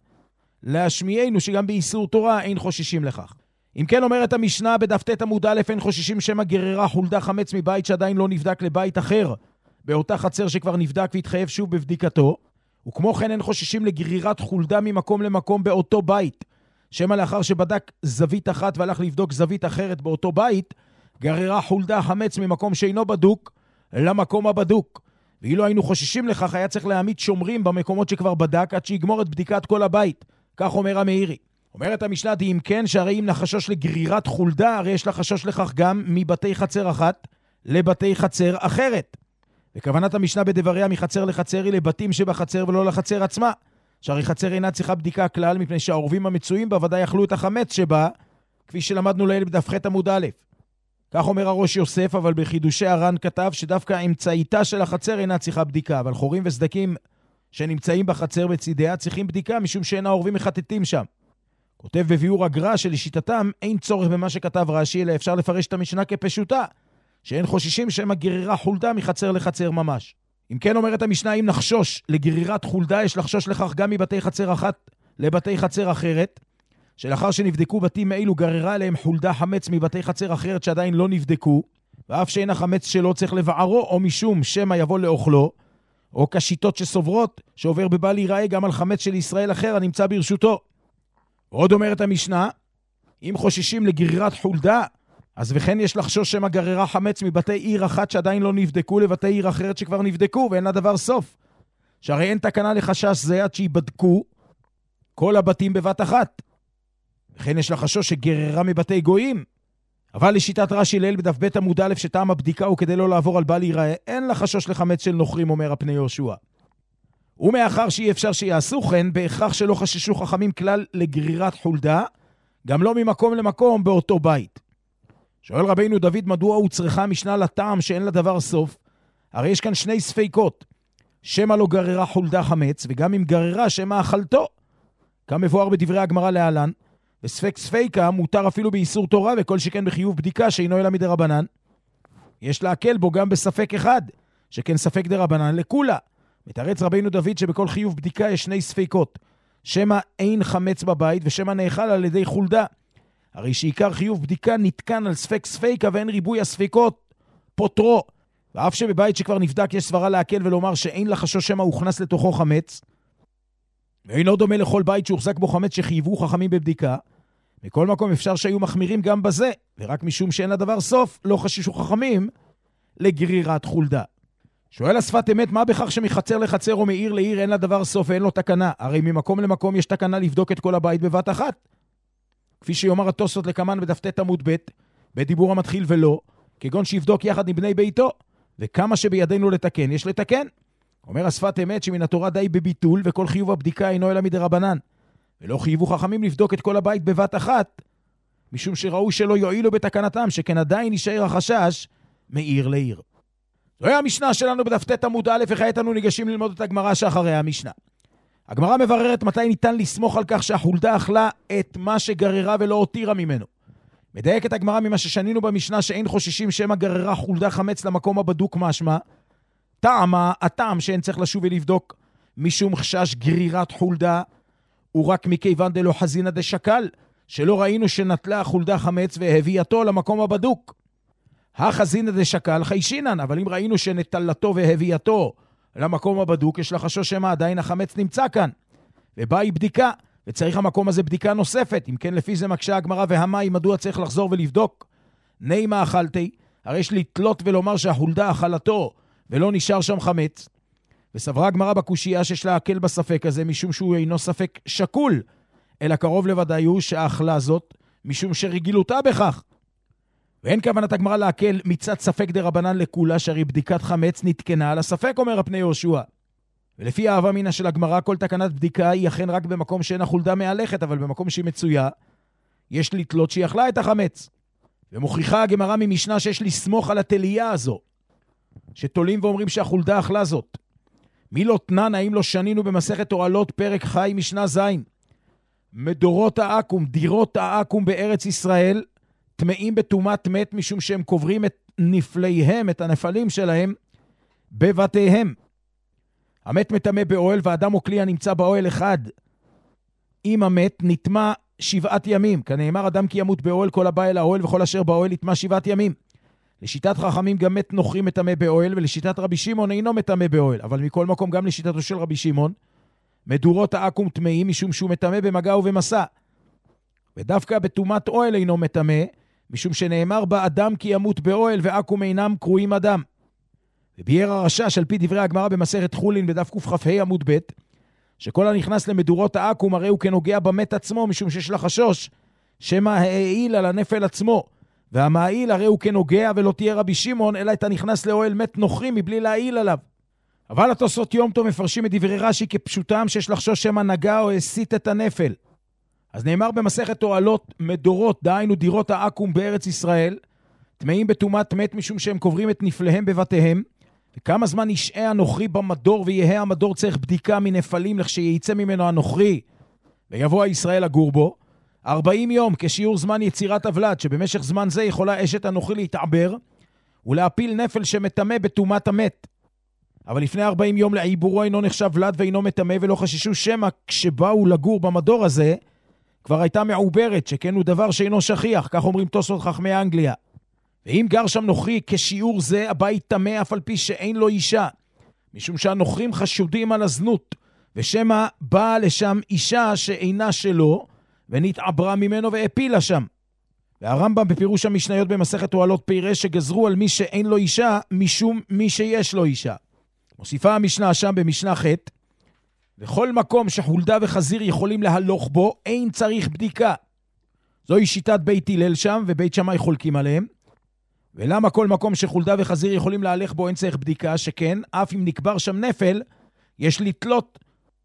להשמיענו שגם באיסור תורה אין חוששים לכך. אם כן אומרת המשנה בדף ת' עמוד א', אין חוששים שמא גררה חולדה חמץ מבית שעדיין לא נבדק לבית אחר באותה חצר שכבר נבדק והתחייב שוב בבדיקתו, וכמו כן אין חוששים לגרירת חולדה ממקום למקום באותו בית, שמא לאחר שבדק זווית אחת והלך לבדוק זווית אחרת באותו בית, גררה חולדה חמץ ממקום שאינו בדוק למקום הבדוק. ואילו היינו חוששים לכך היה צריך להעמיד שומרים במקומות שכבר בדק עד שיגמור את בדיקת כל הבית. כך אומר המאירי. אומרת המשנה, אם כן, שהרי אם לחשוש לגרירת חולדה, הרי יש לחשוש לכך גם מבתי חצר אחת לבתי חצר אחרת. וכוונת המשנה בדבריה מחצר לחצר היא לבתים שבחצר ולא לחצר עצמה. שהרי חצר אינה צריכה בדיקה כלל, מפני שהעורבים המצויים בה ודאי יכלו את החמץ שבה, כפי שלמדנו לעיל בדף ח' עמוד א'. כך אומר הראש יוסף, אבל בחידושי הר"ן כתב שדווקא אמצעיתה של החצר אינה צריכה בדיקה, אבל חורים וסדקים שנמצאים בחצר בצידיה צריכים בדיקה משום שאין העורבים מחטטים שם. כותב בביאור הגר"א שלשיטתם אין צורך במה שכתב רש"י, אלא אפשר לפרש את המשנה כפשוטה, שאין חוששים שמא גרירה חולדה מחצר לחצר ממש. אם כן אומרת המשנה, אם נחשוש לגרירת חולדה, יש לחשוש לכך גם מבתי חצר אחת לבתי חצר אחרת, שלאחר שנבדקו בתים אילו גררה אליהם חולדה חמץ מבתי חצר אחרת שעדיין לא נבדקו, ואף שאין החמץ שלו צריך לבערו, או משום שמא יבוא לאוכלו, או כשיטות שסוברות שעובר בבל ייראה גם על חמץ של ישראל אחר הנמצא ברשותו. עוד אומרת המשנה, אם חוששים לגרירת חולדה, אז וכן יש לחשוש שמא גררה חמץ מבתי עיר אחת שעדיין לא נבדקו לבתי עיר אחרת שכבר נבדקו, ואין לדבר סוף. שהרי אין תקנה לחשש זה עד שיבדקו כל הבתים בבת אחת. וכן יש לחשוש שגררה מבתי גויים, אבל לשיטת רש"י ליל בדף ב' עמוד א' שטעם הבדיקה הוא כדי לא לעבור על בל ייראה, אין לה חשוש לחמץ של נוכרים, אומר הפני יהושע. ומאחר שאי אפשר שיעשו כן, בהכרח שלא חששו חכמים כלל לגרירת חולדה, גם לא ממקום למקום באותו בית. שואל רבינו דוד מדוע הוא צריכה משנה לטעם שאין לה דבר סוף, הרי יש כאן שני ספיקות, שמה לא גררה חולדה חמץ, וגם אם גררה שמה אכלתו. כאן מבואר בדברי הגמרא להלן, וספק ספיקה מותר אפילו באיסור תורה, וכל שכן בחיוב בדיקה שאינו אלא מדרבנן. יש להקל בו גם בספק אחד, שכן ספק דרבנן לכולה. מתרץ רבינו דוד שבכל חיוב בדיקה יש שני ספיקות, שמה אין חמץ בבית ושמה נאכל על ידי חולדה. הרי שעיקר חיוב בדיקה נתקן על ספק ספיקה ואין ריבוי הספיקות פוטרו. ואף שבבית שכבר נבדק יש סברה להקל ולומר שאין לחשש שמה הוכנס לתוכו חמץ, ואינו דומה לכל בית שהוחזק בו חמץ שחייבו חכמים בבדיקה. מכל מקום אפשר שהיו מחמירים גם בזה, ורק משום שאין לדבר סוף לא חששו חכמים לגרירת חולדה. שואל השפת אמת, מה בכך שמחצר לחצר או מעיר לעיר אין לדבר סוף ואין לו תקנה? הרי ממקום למקום יש תקנה לבדוק את כל הבית בבת אחת. כפי שיאמר התוספות לקמן בדף ט' עמוד ב', בדיבור המתחיל ולא, כגון שיבדוק יחד עם בני ביתו, וכמה שבידינו לתקן יש לתקן. אומר השפת אמת שמן התורה די בביטול, וכל חיוב הבדיקה אינו אלא מדרבנן, ולא חייבו חכמים לבדוק את כל הבית בבת אחת, משום שראו שלא יועילו בתקנתם, שכן עדיין יישאר החשש מעיר לעיר. זוהי המשנה שלנו בדף ט' עמוד א', וכעת אנו ניגשים ללמוד את הגמרא שאחרי המשנה. הגמרא מבררת מתי ניתן לסמוך על כך שהחולדה אכלה את מה שגררה ולא הותירה ממנו. מדייק את הגמרא ממה ששנינו במשנה שאין חוששים שמה גררה חולדה חמץ למקום הבדוק משמע. טעמה, הטעם שאין צריך לשוב ולבדוק משום חשש גרירת חולדה, הוא רק מכיוון דלא חזינא דשקל, שלא ראינו שנטלה חולדה חמץ והביאתו למקום הבדוק. החזינא דשקל חיישינן, אבל אם ראינו שנטלתו והביאתו למקום הבדוק, יש לחשוש שמה עדיין החמץ נמצא כאן, ובאי בדיקה, וצריך המקום הזה בדיקה נוספת. אם כן, לפי זה מקשה הגמרא, והמאי מדוע צריך לחזור ולבדוק? נימה אכלתי, הרי יש לתלות ולומר שהחולדה אכלתו ולא נשאר שם חמץ. וסברה הגמרא בקושייה שיש להקל בספק הזה, משום שהוא אינו ספק שקול, אלא קרוב לוודאי הוא שהאכלה זאת משום שרגילותה בכך. ואין כוונת הגמרא להקל מצד ספק דרבנן לכולה, שהרי בדיקת חמץ נתקנה על הספק, אומר הפני יהושע. ולפי האהבה מינה של הגמרא, כל תקנת בדיקה היא אכן רק במקום שאין החולדה מהלכת, אבל במקום שהיא מצויה, יש לתלות שהיא אכלה את החמץ. ומוכיחה הגמרא ממשנה שיש לסמוך על התלייה הזו, שתולים ואומרים שהחולדה אכלה זאת. מי לא תנן, האם לא שנינו במסכת אוהלות פרק חי משנה זין? מדורות העקום, דירות העקום בארץ ישראל, טמאים בטומאת מת, משום שהם קוברים את נפליהם, את הנפלים שלהם, בבתיהם. המת מטמא באוהל, ואדם או כלי הנמצא באוהל אחד עם המת נטמא שבעת ימים. כנאמר, אדם כי ימות באוהל, כל הבא אל האוהל וכל אשר באוהל יטמא שבעת ימים. לשיטת חכמים גם מת נוכרי מטמא באוהל, ולשיטת רבי שמעון אינו מטמא באוהל. אבל מכל מקום גם לשיטתו של רבי שמעון, מדורות העקום טמאים, משום שהוא מטמא במגע ובמסע. ודווקא בטומאת אוהל אינו מטמא, משום שנאמר בה אדם כי ימות באוהל, ועקום אינם קרויים אדם. וביאר הרשש על פי דברי הגמרא במסכת חולין בדף קכ"ה עמוד ב', שכל הנכנס למדורות העקום הרי הוא כנוגע במת עצמו, משום שיש לחשוש שמה העיל על הנפל עצמו, והמעיל הרי הוא כנוגע, ולא תהיה רבי שמעון אלא את הנכנס לאוהל מת נוכרי מבלי להעיל עליו. אבל התוספות יום טוב מפרשים את דברי רש"י כפשוטם, שיש לחשוש שמה נגע או הסית את הנפל. אז נאמר במסכת אוהלות מדורות, דהיינו דירות העקום בארץ ישראל, טמאים בטומאת מת משום שהם קוברים את נפליהם בבתיהם. וכמה זמן ישעה הנוכרי במדור, ויהיה המדור צריך בדיקה מנפלים לכשיצא ממנו הנוכרי ויבוא הישראל לגור בו? ארבעים יום, כשיעור זמן יצירת הוולד, שבמשך זמן זה יכולה אשת הנוכרי להתעבר ולהפיל נפל שמטמא בטומאת המת. אבל לפני ארבעים יום לעיבורו אינו נחשב ולד ואינו מטמא, ולא חששו שמא כשבאו לגור במדור הזה כבר הייתה מעוברת, שכן הוא דבר שאינו שכיח, כך אומרים תוספות חכמי אנגליה. ואם גר שם נוכרי כשיעור זה, הבית טמא אף על פי שאין לו אישה, משום שהנוכרים חשודים על הזנות, ושמא באה לשם אישה שאינה שלו, ונתעברה ממנו והפילה שם. והרמב"ם בפירוש המשניות במסכת אוהלות פירש שגזרו על מי שאין לו אישה, משום מי שיש לו אישה. מוסיפה המשנה שם במשנה ח', וכל מקום שחולדה וחזיר יכולים להלוך בו, אין צריך בדיקה. זוהי שיטת בית הלל שם, ובית שמאי חולקים עליהם. ולמה כל מקום שחולדה וחזיר יכולים להלך בו אין צריך בדיקה, שכן, אף אם נקבר שם נפל, יש לתלות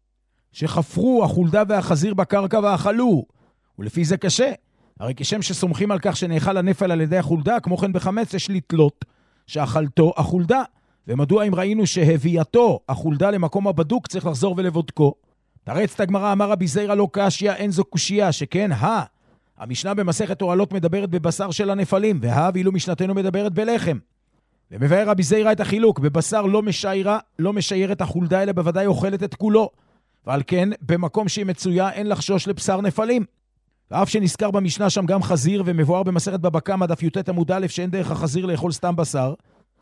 שחפרו החולדה והחזיר בקרקע ואכלו. ולפי זה קשה. הרי כשם שסומכים על כך שנאכל הנפל על ידי החולדה, כמו כן בחמץ יש לתלות שאכלתו החולדה. ומדוע אם ראינו שהביאתו החולדה למקום הבדוק צריך לחזור ולבודקו? תרץ את הגמרא, אמר רבי זיירא לא קשיא, אין זו קושיה, שכן הא, המשנה במסכת אוהלות מדברת בבשר של הנפלים, והא ואילו משנתנו מדברת בלחם. ומבאר רבי זיירא את החילוק, בבשר לא משיירה, לא משיירת החולדה, אלא בוודאי אוכלת את כולו. ועל כן, במקום שהיא מצויה, אין לחשוש לבשר נפלים. ואף שנזכר במשנה שם גם חזיר, ומבואר במסכת בבא קמא דף י"ט עמוד א' שאין דרך החזיר לאכול סתם בשר.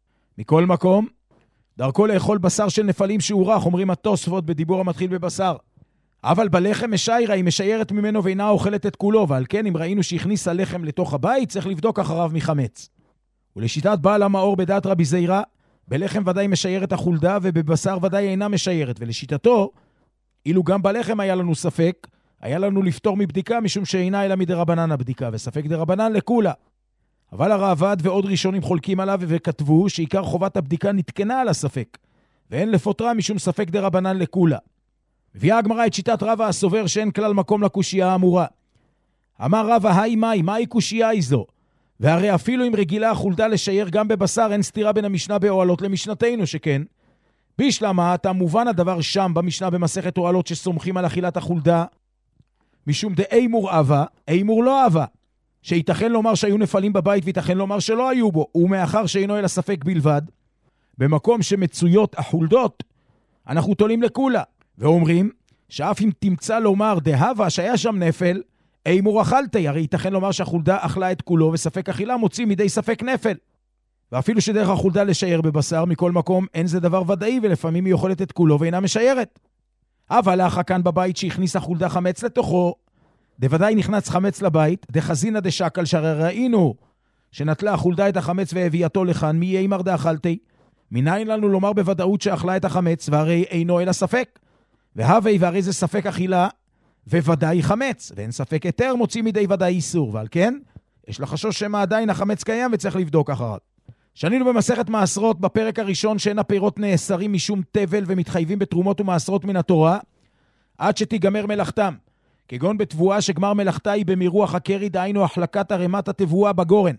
מכל מקום, דרכו לאכול בשר של נפלים שהוא רך, אומרים התוספות בדיבור המתחיל בבשר. אבל בלחם משיירה, היא משיירת ממנו ואינה אוכלת את כולו, ועל כן אם ראינו שהכניס הלחם לתוך הבית, צריך לבדוק אחריו מחמץ. ולשיטת בעל המאור בדעת רבי זיירא, בלחם ודאי משיירת החולדה, ובבשר ודאי אינה משיירת, ולשיטתו, אילו גם בלחם היה לנו ספק, היה לנו לפתור מבדיקה, משום שאינה אלא מדרבנן הבדיקה, וספק דרבנן לכולה. אבל הרעב"ד ועוד ראשונים חולקים עליו וכתבו שעיקר חובת הבדיקה נתקנה על הספק, ואין לפותרה משום ספק דרבנן לכולה. מביאה הגמרא את שיטת רבא הסובר שאין כלל מקום לקושייה האמורה. אמר רבא, היי מאי, מהי קושייה איזו? והרי אפילו אם רגילה החולדה לשייר גם בבשר, אין סתירה בין המשנה באוהלות למשנתנו, שכן בשלמה אתה מובן הדבר שם במשנה במסכת אוהלות שסומכים על אכילת החולדה, משום דאימור אבה, אימור לא אבה, שייתכן לומר שהיו נפלים בבית וייתכן לומר שלא היו בו, ומאחר שאינו אלא ספק בלבד, במקום שמצויות החולדות, אנחנו תולים לכולה, ואומרים שאף אם תמצא לומר דהבה שהיה שם נפל, אימור אכלתי, הרי ייתכן לומר שהחולדה אכלה את כולו, וספק אכילה מוציא מדי ספק נפל. ואפילו שדרך החולדה לשייר בבשר, מכל מקום אין זה דבר ודאי, ולפעמים היא אוכלת את כולו ואינה משיירת. אבל לאחר כאן בבית שהכניס החולדה חמץ לתוכו, דוודאי נכנס חמץ לבית, דחזינא דשקל, שהרי ראינו שנטלה החולדה את החמץ והביאתו לכאן, מי יהיה אמר דאכלתי? מניין לנו לומר בוודאות שאכלה את החמץ, והרי אינו אלא ספק. והווי והרי זה ספק אכילה, וודאי חמץ, ואין ספק יותר מוציא מדי ודאי איסור, ועל כן יש לחשוש שמה עדיין החמץ קיים וצריך לבדוק אחריו. שנינו במסכת מעשרות בפרק הראשון שאין הפירות נאסרים משום תבל ומתחייבים בתרומות ומעשרות מן התורה, עד שתיגמר מלאכתם. כגון בתבואה שגמר מלאכתה היא במירוח הקרי, דהיינו החלקת הרמת התבואה בגורן.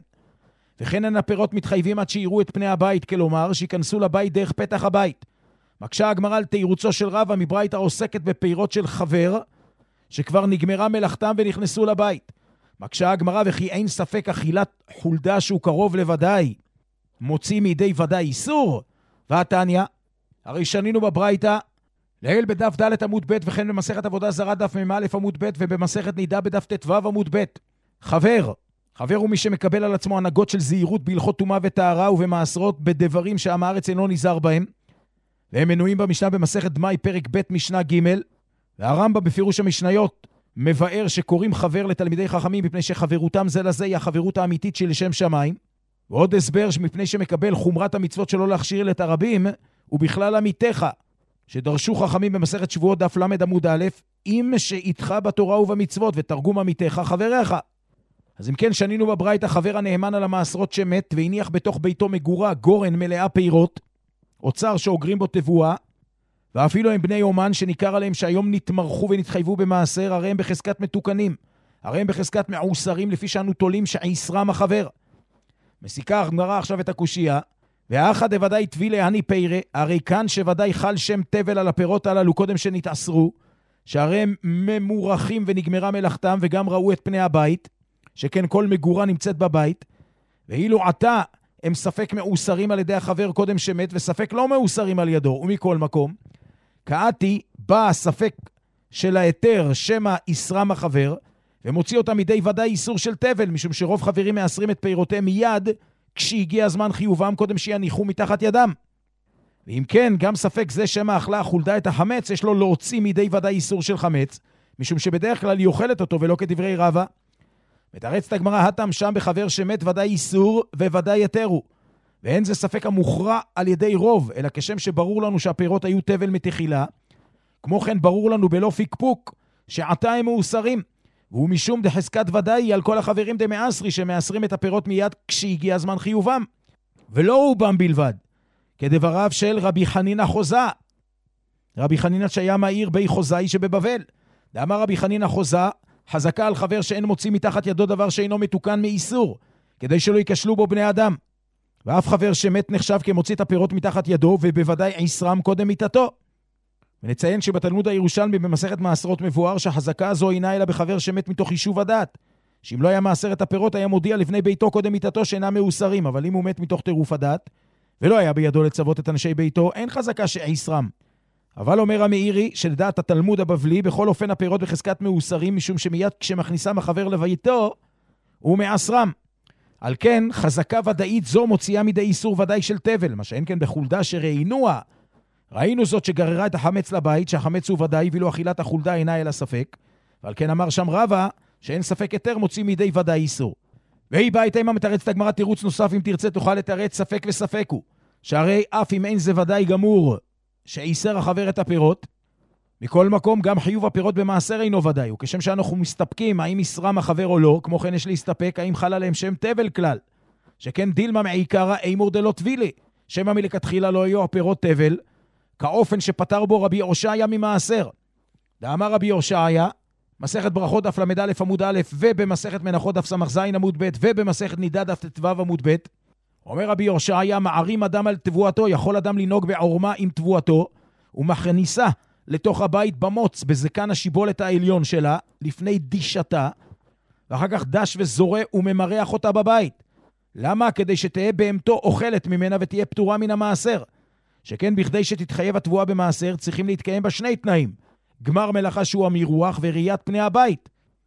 וכן אין הפירות מתחייבים עד שיראו את פני הבית, כלומר שיכנסו לבית דרך פתח הבית. מקשה הגמרא על תירוצו של רבא מברייתא עוסקת בפירות של חבר, שכבר נגמרה מלאכתם ונכנסו לבית. מקשה הגמרא וכי אין ספק אכילת חולדה שהוא קרוב לוודאי, מוציא מידי ודאי איסור. והתניא, הרי שנינו בברייתא, לעיל בדף ד' עמוד ב', וכן במסכת עבודה זרה דף מ"א עמוד ב', ובמסכת נידה בדף ט"ו עמוד ב'. חבר, חבר הוא מי שמקבל על עצמו הנהגות של זהירות בהלכות טומאה וטהרה ובמעשרות בדברים שעם הארץ אינו נזהר בהם, והם מנויים במשנה במסכת דמאי פרק ב' משנה ג', והרמב"ם בפירוש המשניות מבאר שקוראים חבר לתלמידי חכמים מפני שחברותם זה לזה היא החברות האמיתית של לשם שמיים, ועוד הסבר שמפני שמקבל חומרת המצוות שלא להכשיר את הרבים, ובכלל עמיתך, שדרשו חכמים במסכת שבועות דף למד עמוד א', אם שאיתך בתורה ובמצוות, ותרגום עמיתך חבריך. אז אם כן שנינו בברייתא חבר הנאמן על המעשרות שמת, והניח בתוך ביתו מגורה גורן מלאה פירות, אוצר שאוגרים בו תבואה, ואפילו הם בני אומן שניכר עליהם שהיום נתמרחו ונתחייבו במעשר, הרי הם בחזקת מתוקנים, הרי הם בחזקת מעוסרים, לפי שאנו תולים שעיסרם החבר. מסיקה הגמרא עכשיו את הקושייה, והאחד דוודאי תבילי אני פירה, הרי כאן שוודאי חל שם תבל על הפירות הללו קודם שנתאסרו, שהרי הם ממורחים ונגמרה מלאכתם וגם ראו את פני הבית, שכן כל מגורה נמצאת בבית, ואילו עתה הם ספק מאוסרים על ידי החבר קודם שמת, וספק לא מאוסרים על ידו, ומכל מקום, כעתי בא הספק של היתר שמה יסרם החבר, ומוציא אותם מדי ודאי איסור של תבל, משום שרוב חברים מאסרים את פירותיהם מיד, כשהגיע הזמן חיובם קודם שיניחו מתחת ידם. ואם כן, גם ספק זה שמה אכלה החולדה את החמץ, יש לו להוציא מדי ודאי איסור של חמץ, משום שבדרך כלל היא אוכלת אותו ולא כדברי רבא. מתרצת הגמרא, הטעם שם בחבר שמת ודאי איסור וודאי יתרו. ואין זה ספק המוכרע על ידי רוב, אלא כשם שברור לנו שהפירות היו תבל מתחילה, כמו כן ברור לנו בלא פיקפוק שעתה הם מאוסרים. והוא משום דחזקת ודאי על כל החברים דמאסרי שמאסרים את הפירות מיד כשהגיע זמן חיובם. ולא רובם בלבד, כדבריו של רבי חנינא חוזה. רבי חנינא שהיה מהעיר בי חוזאי שבבבל. דאמר רבי חנינא חוזה, חזקה על חבר שאין מוציא מתחת ידו דבר שאינו מתוקן מאיסור, כדי שלא יקשלו בו בני אדם. ואף חבר שמת נחשב כמוציא את הפירות מתחת ידו, ובוודאי איסרם קודם מיתתו. ונציין שבתלמוד הירושלמי במסכת מעשרות מבואר שהחזקה הזו אינה אלא בחבר שמת מתוך יישוב הדעת. שאם לא היה מעשר את הפירות היה מודיע לבני ביתו קודם מיתתו שאינם מאוסרים, אבל אם הוא מת מתוך טירוף הדעת, ולא היה בידו לצוות את אנשי ביתו, אין חזקה שאיסרם. אבל אומר המאירי שלדעת התלמוד הבבלי, בכל אופן הפירות בחזקת מאוסרים, משום שמיד כשמכניסם החבר לביתו, הוא מאסרם. על כן, חזקה ודאית זו מוציאה מדי איסור ודאי של תבל, מה שאין כן בחולדה שראינוה. ראינו זאת שגררה את החמץ לבית, שהחמץ הוא ודאי, ואילו אכילת החולדה אינה אלא ספק. ועל כן אמר שם רבא, שאין ספק יותר מוציא מידי ודאי איסור. והיא בית אימה מתרץ את הגמרא תירוץ נוסף, אם תרצה תוכל לתרץ ספק וספק הוא. שהרי אף אם אין זה ודאי גמור, שאיסר החבר את הפירות, מכל מקום גם חיוב הפירות במעשר אינו ודאי, וכשם שאנחנו מסתפקים האם יסרם החבר או לא, כמו כן יש להסתפק האם חל עליהם שם תבל כלל, שכן דילמה מעיקרא אימור דלא טבילי, שמא מלכתחילה לא היו הפירות תבל, כאופן שפטר בו רבי הושעיה ממעשר. דאמר רבי הושעיה, מסכת ברכות דף למד א' עמוד א', ובמסכת מנחות דף סמך זין עמוד ב', ובמסכת נידה דף ט"ו עמוד ב', אומר רבי הושעיה, מערים אדם על תבואתו, יכול אדם לנהוג בעורמה עם תבואתו, ומכניסה לתוך הבית במוץ, בזקן השיבולת העליון שלה, לפני דישתה, ואחר כך דש וזורע וממרח אותה בבית. למה? כדי שתהיה בהמתו אוכלת ממנה ותהיה פטורה מן המעשר. שכן בכדי שתתחייב התבואה במעשר, צריכים להתקיים בה שני תנאים. גמר מלאכה שהוא המירוח וראיית פני הבית.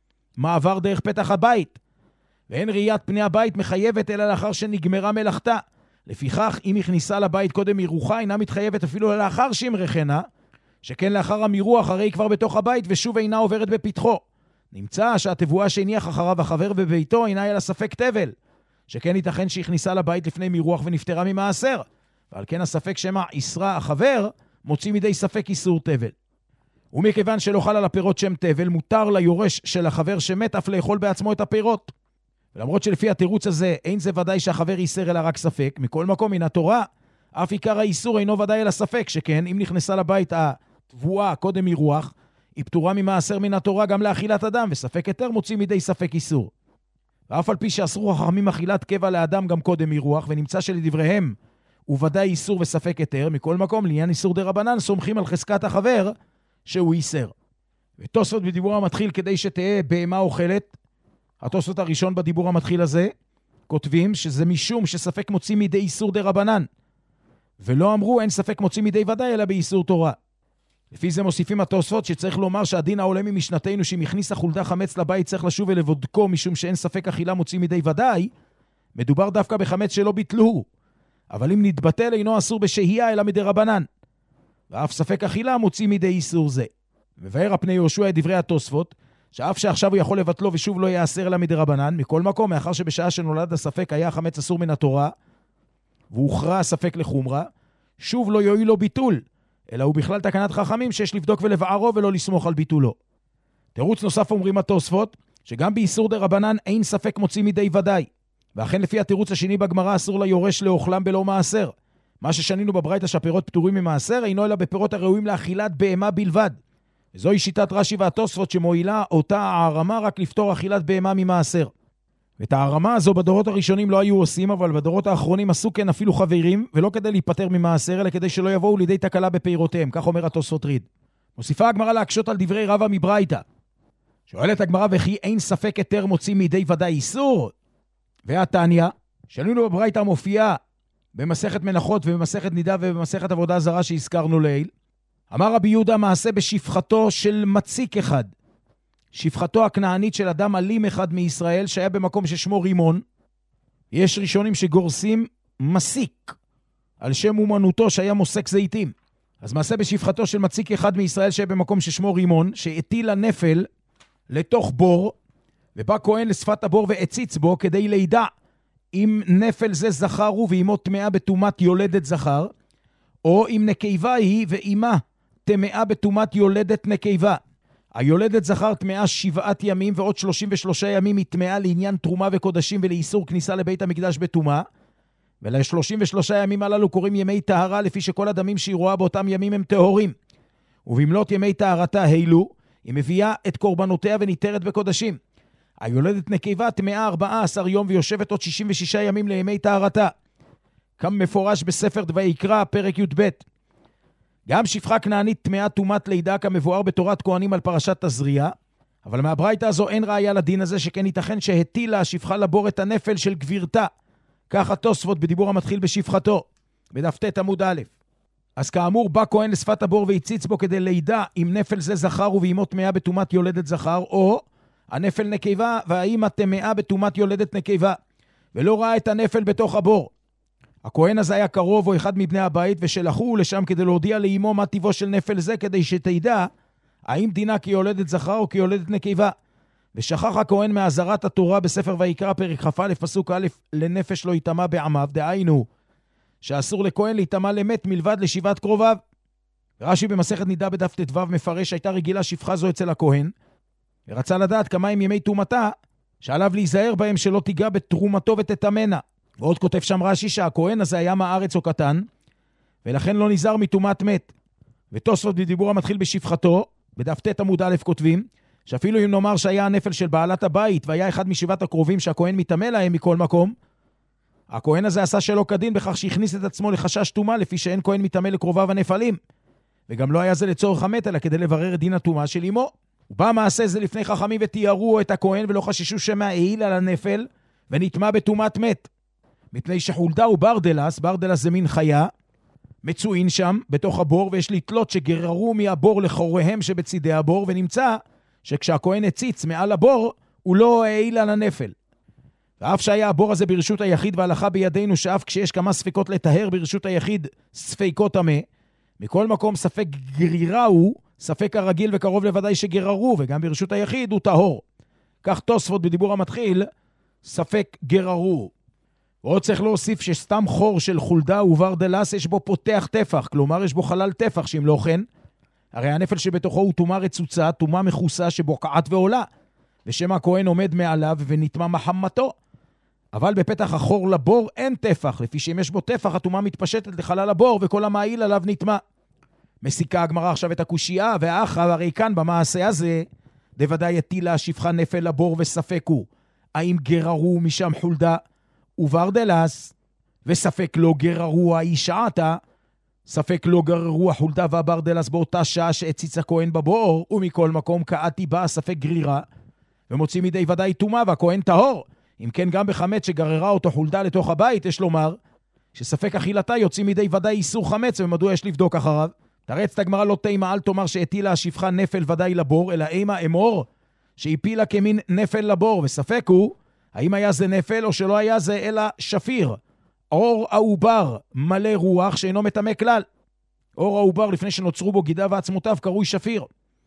מעבר דרך פתח הבית. ואין ראיית פני הבית מחייבת אלא לאחר שנגמרה מלאכתה. לפיכך, אם הכניסה לבית קודם מירוחה, אינה מתחייבת אפילו לאחר שימרחנה, שכן לאחר המירוח הרי כבר בתוך הבית ושוב אינה עוברת בפתחו. נמצא שהתבואה שהניח אחריו החבר בביתו אינה אלא ספק תבל, שכן ייתכן שהכניסה לבית לפני מירוח ונפטרה ממעשר, ועל כן הספק שמה איסרה החבר מוציא מידי ספק איסור תבל. ומכיוון שלא חל על הפירות שם תבל, מותר ליורש של החבר שמת אף לאכול בעצמו את הפירות. ולמרות שלפי התירוץ הזה אין זה ודאי שהחבר איסר אלא רק ספק, מכל מקום מן התורה אף עיקר האיסור אינו ודאי אלא ספק, שכן אם נכנסה לבית התבואה קודם מירוח, היא פטורה ממעשר מן התורה גם לאכילת אדם, וספק יותר מוציא מידי ספק איסור. ואף על פי שאסרו החכמים אכילת קבע לאדם גם קודם מירוח, ונמצא שלדבריהם הוא ודאי איסור וספק יותר, מכל מקום לעניין איסור דרבנן סומכים על חזקת החבר שהוא איסר. ותוספות בדיבור המתחיל כדי שתהיה בהמה אוכלת, התוספות הראשון בדיבור המתחיל הזה, כותבים שזה משום שספק מוציא מידי איסור דרבנן, ולא אמרו אין ספק מוציא מידי ודאי אלא באיסור תורה. לפי זה מוסיפים התוספות שצריך לומר שהדין העולה ממשנתנו שאם הכניס החולדה חמץ לבית צריך לשוב ולבודקו משום שאין ספק אכילה מוציא מידי ודאי, מדובר דווקא בחמץ שלא ביטלו, אבל אם נתבטל אינו אסור בשהייה אלא מדרבנן, ואף ספק אכילה מוציא מידי איסור זה. מבאר הפני יהושע את דברי התוספות, שאף שעכשיו הוא יכול לבטלו ושוב לא יאסר אלא מדרבנן, מכל מקום מאחר שבשעה שנולד הספק היה החמץ אסור מן התורה, והוכרע הספק לחומרה, שוב לא יועיל לו ביטול, אלא הוא בכלל תקנת חכמים שיש לבדוק ולבערו ולא לסמוך על ביטולו. תירוץ נוסף אומרים התוספות, שגם באיסור דרבנן אין ספק מוציא מידי ודאי, ואכן לפי התירוץ השני בגמרא אסור ליורש לאוכלם בלא מעשר. מה ששנינו בברייתא שהפירות פטורים ממעשר אינו אלא בפירות הראויים לאכילת בהמה בלבד. וזוהי שיטת רש"י והתוספות שמועילה אותה הערמה רק לפתור אכילת בהמה ממעשר. ואת הערמה הזו בדורות הראשונים לא היו עושים, אבל בדורות האחרונים עשו כן אפילו חברים, ולא כדי להיפטר ממעשר, אלא כדי שלא יבואו לידי תקלה בפירותיהם, כך אומר התוספות ריד. מוסיפה הגמרא להקשות על דברי רבא מברייתא. שואלת הגמרא וכי אין ספק יותר מוציא מידי ודאי איסור? והתניא, שלנו בברייתא מופיעה במסכת מנחות ובמסכת נידה ובמסכת עבודה זרה שהזכרנו לעיל. אמר רבי יהודה מעשה בשפחתו של מציק אחד, שפחתו הכנענית של אדם אלים אחד מישראל שהיה במקום ששמו רימון. יש ראשונים שגורסים מסיק על שם אומנותו שהיה מוסק זיתים. אז מעשה בשפחתו של מציק אחד מישראל שהיה במקום ששמו רימון, שהטיל הנפל לתוך בור, ובא כהן לשפת הבור והציץ בו כדי לידע אם נפל זה זכר הוא ואימו טמאה בתומת יולדת זכר, או אם נקבה היא ואימה טמאה בתומת יולדת נקבה. היולדת זכר טמאה שבעת ימים ועוד שלושים ושלושה ימים היא טמאה לעניין תרומה וקודשים ולאיסור כניסה לבית המקדש בטומאה. ול-שלושים ושלושה ימים הללו קוראים ימי טהרה, לפי שכל הדמים שהיא רואה באותם ימים הם טהורים. ובמלות ימי טהרתה הילו, היא מביאה את קורבנותיה וניתרת בקודשים. היולדת נקבה טמאה ארבעה עשר יום ויושבת עוד שישים ושישה ימים לימי טהרתה. כמה מפורש בספר ויקרא, פרק י"ב. גם שפחה כנענית טמאה טומאת לידה כמבואר בתורת כהנים על פרשת תזריע, אבל מהברייתא הזו אין ראיה לדין הזה, שכן ייתכן שהטילה השפחה לבור את הנפל של גבירתה. ככה תוספות בדיבור המתחיל בשפחתו, בדף ט עמוד א'. אז כאמור, בא כהן לשפת הבור והציץ בו כדי לידע אם נפל זה זכר ובאמו טמאה בטומאת יולדת זכר, או הנפל נקבה והאימא טמאה בטומאת יולדת נקבה, ולא ראה את הנפל בתוך הבור. הכהן הזה היה קרוב או אחד מבני הבית, ושלחו לשם כדי להודיע לאמו מה טיבו של נפל זה, כדי שתדע האם דינה כיולדת זכר או כיולדת נקבה. ושכח הכהן מאזהרת התורה בספר ויקרא פרק כ"א פסוק א', לנפש לא יטמא בעמיו, דהיינו שאסור לכהן להיטמא למת מלבד לשבעת קרוביו. רש"י במסכת נידה בדף ט"ו מפרש, הייתה רגילה שפחה זו אצל הכהן, ורצה לדעת כמה הם ימי טומאתה, שעליו להיזהר בהם שלא תיגע בתרומתו ותטמנה. ועוד כותב שם רש"י שהכהן הזה היה מארץ או קטן, ולכן לא נזהר מטומאת מת. ותוספות בדיבור המתחיל בשפחתו, בדף ט עמוד א' כותבים, שאפילו אם נאמר שהיה הנפל של בעלת הבית, והיה אחד משבעת הקרובים שהכהן מתאמה להם מכל מקום, הכהן הזה עשה שלא כדין בכך שהכניס את עצמו לחשש טומאה, לפי שאין כהן מתאמה לקרוביו הנפלים. וגם לא היה זה לצורך המת, אלא כדי לברר את דין הטומאה של אמו. ובא מעשה זה לפני חכמים ותיארו את הכהן, ולא חששו שמא העיל על הנפל, ונטמא בטומאת מת. מפני שחולדה וברדלס, ברדלס זה מין חיה, מצוין שם בתוך הבור, ויש לתלות שגררו מהבור לחוריהם שבצידי הבור, ונמצא שכשהכהן הציץ מעל הבור, הוא לא העיל על הנפל. ואף שהיה הבור הזה ברשות היחיד, והלכה בידינו שאף כשיש כמה ספקות לטהר ברשות היחיד ספקות טמא, מכל מקום ספק גרירה הוא, ספק הרגיל וקרוב לוודאי שגררו, וגם ברשות היחיד הוא טהור. כך תוספות בדיבור המתחיל, ספק גררו. ועוד צריך להוסיף שסתם חור של חולדה וברדלס יש בו פותח טפח, כלומר יש בו חלל טפח, שאם לא כן, הרי הנפל שבתוכו הוא תומה רצוצה, תומה מחוסה שבוקעת ועולה, ושם הכהן עומד מעליו ונטמא מחמתו. אבל בפתח החור לבור אין טפח, לפי שאם יש בו טפח, התומה מתפשטת לחלל הבור, וכל המעיל עליו נטמא. מסיקה הגמרא עכשיו את הקושייה, והאחר הרי כאן במעשה הזה, דוודאי הטילה השפחה נפל לבור וספק הוא, האם גררו משם חולדה וברדלס, וספק לא גררו האישעתה, ספק לא גררו החולדה והברדלס באותה שעה שהציץ הכהן בבור, ומכל מקום קעתי בה ספק גרירה, ומוציא מדי ודאי טומאה והכהן טהור. אם כן גם בחמץ שגררה אותו חולדה לתוך הבית, יש לומר שספק אכילתה יוציא מדי ודאי איסור חמץ, ומדוע יש לבדוק אחריו? תרץ את הגמרא לא תימה, אל תאמר שהטילה השפחה נפל ודאי לבור, אלא אימה אמור שהפילה כמין נפל לבור, וספק הוא האם היה זה נפל או שלא היה זה אלא שפיר, אור העובר מלא רוח שאינו מטמא כלל. אור העובר לפני שנוצרו בו גידה ועצמותיו קרוי שפיר.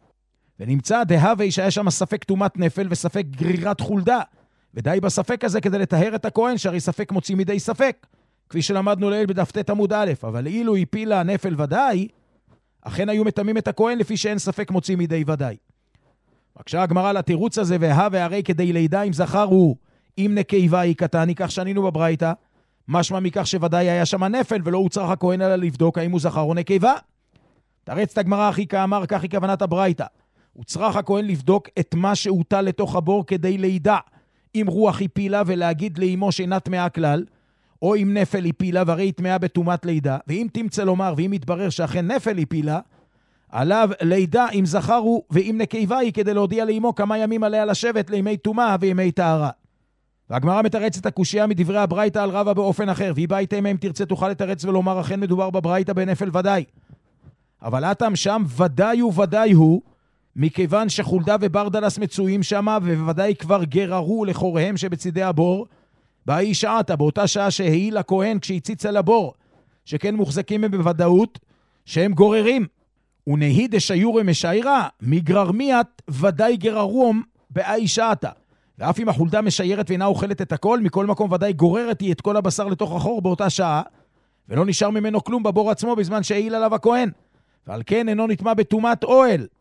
ונמצא דהווי שהיה שם ספק טומאת נפל וספק גרירת חולדה, ודי בספק הזה כדי לטהר את הכהן, שהרי ספק מוציא מדי ספק, כפי שלמדנו לעיל בדף ט עמוד א'. אבל אילו הפילה נפל ודאי, אכן היו מטמאים את הכהן, לפי שאין ספק מוציא מדי ודאי. בקשה הגמרא לתירוץ הזה, והווה הרי כדי לידע אם זכר הוא, אם נקבה היא קטני, כך שנינו בברייתא, משמע מכך שוודאי היה שם נפל, ולא הוצרך הכהן אלא לבדוק האם הוא זכר או נקבה. תרץ את הגמרא אחי כאמר, כך היא כוונת הברייתא. הוצרך הכהן לבדוק את מה שהוטל לתוך הבור כדי לידע אם רוח הפילה, ולהגיד לאמו שאינה טמאה כלל, או אם נפל הפילה והרי היא טמאה בטומאת לידה. ואם תמצא לומר ואם יתברר שאכן נפל הפילה, עליו לידע אם זכר הוא ואם נקבה היא, כדי להודיע לאמו כמה ימים עליה לשבת לימי טומאה וימי טהרה. והגמרא מתרצת הקושייה מדברי הברייתא על רבא באופן אחר, והיא באה איתם אם תרצה תוכל לתרץ ולומר אכן מדובר בברייתא בנפל ודאי. אבל אתם שם ודאי וודאי הוא, מכיוון שחולדה וברדלס מצויים שם, ובוודאי כבר גררו לחוריהם שבצידי הבור, באי שעתה, באותה שעה שהעיל הכהן כשהציץ על הבור, שכן מוחזקים הם בוודאות שהם גוררים. ונהי דשיורא משיירה, מגרר מיית ודאי גררום באי שעתה. ואף אם החולדה משיירת ואינה אוכלת את הכל, מכל מקום ודאי גוררת היא את כל הבשר לתוך החור באותה שעה, ולא נשאר ממנו כלום בבור עצמו בזמן שהעיל עליו הכהן. ועל כן אינו נטמא בטומאת אוהל.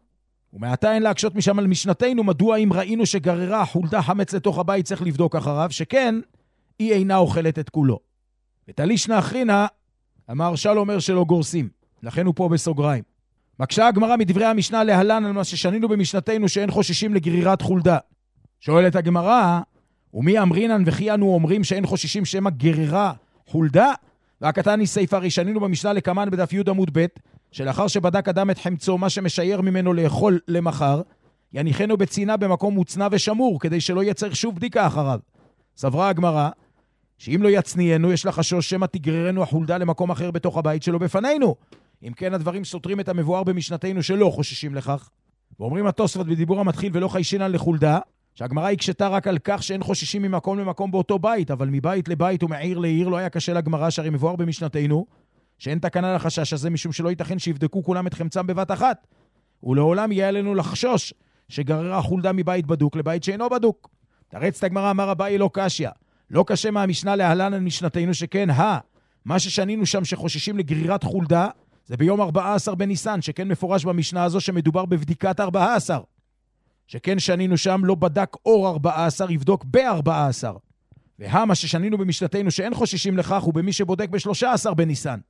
ומעתה אין להקשות משם על משנתנו, מדוע אם ראינו שגררה חולדה חמץ לתוך הבית צריך לבדוק אחריו, שכן היא אינה אוכלת את כולו. ותלישנה אחרינה, המהרש"ל אומר שלא גורסים, לכן הוא פה בסוגריים. מקשה הגמרא מדברי המשנה להלן על מה ששנינו במשנתנו שאין חוששים לגרירת חולדה. שואלת הגמרא, ומי אמרינן וכי אנו אומרים שאין חוששים שמה גרירה חולדה? והקטני סעיפה ראשנינו במשנה לקמן בדף י' עמוד ב', שלאחר שבדק אדם את חמצו, מה שמשייר ממנו לאכול למחר, יניחנו בצינה במקום מוצנע ושמור, כדי שלא יהיה צריך שוב בדיקה אחריו. סברה הגמרא, שאם לא יצניענו, יש לה חשוש שמא תגררנו החולדה למקום אחר בתוך הבית שלו בפנינו. אם כן, הדברים סותרים את המבואר במשנתנו שלא חוששים לכך. ואומרים התוספות בדיבור המתחיל ולא חיישינן לחולדה, שהגמרא הקשתה רק על כך שאין חוששים ממקום למקום באותו בית, אבל מבית לבית ומעיר לעיר לא היה קשה לגמרא, שהרי מבואר במשנתנו, שאין תקנה לחשש הזה, משום שלא ייתכן שיבדקו כולם את חמצם בבת אחת. ולעולם יהיה עלינו לחשוש שגררה חולדה מבית בדוק לבית שאינו בדוק. תרץ את הגמרא, אמר אביי לא קשיא. לא קשה מהמשנה להלן על משנתנו, שכן הא, מה ששנינו שם שחוששים לגרירת חולדה, זה ביום ארבעה עשר בניסן, שכן מפורש במשנה הזו שמדובר בבדיקת ארבעה עשר. שכן שנינו שם לא בדק אור ארבעה עשר, יבדוק ב-ארבעה עשר. והא, מה ששנינו במשנתנו שאין חוששים לכך, הוא במי שבודק ב-שלושה עשר בניסן.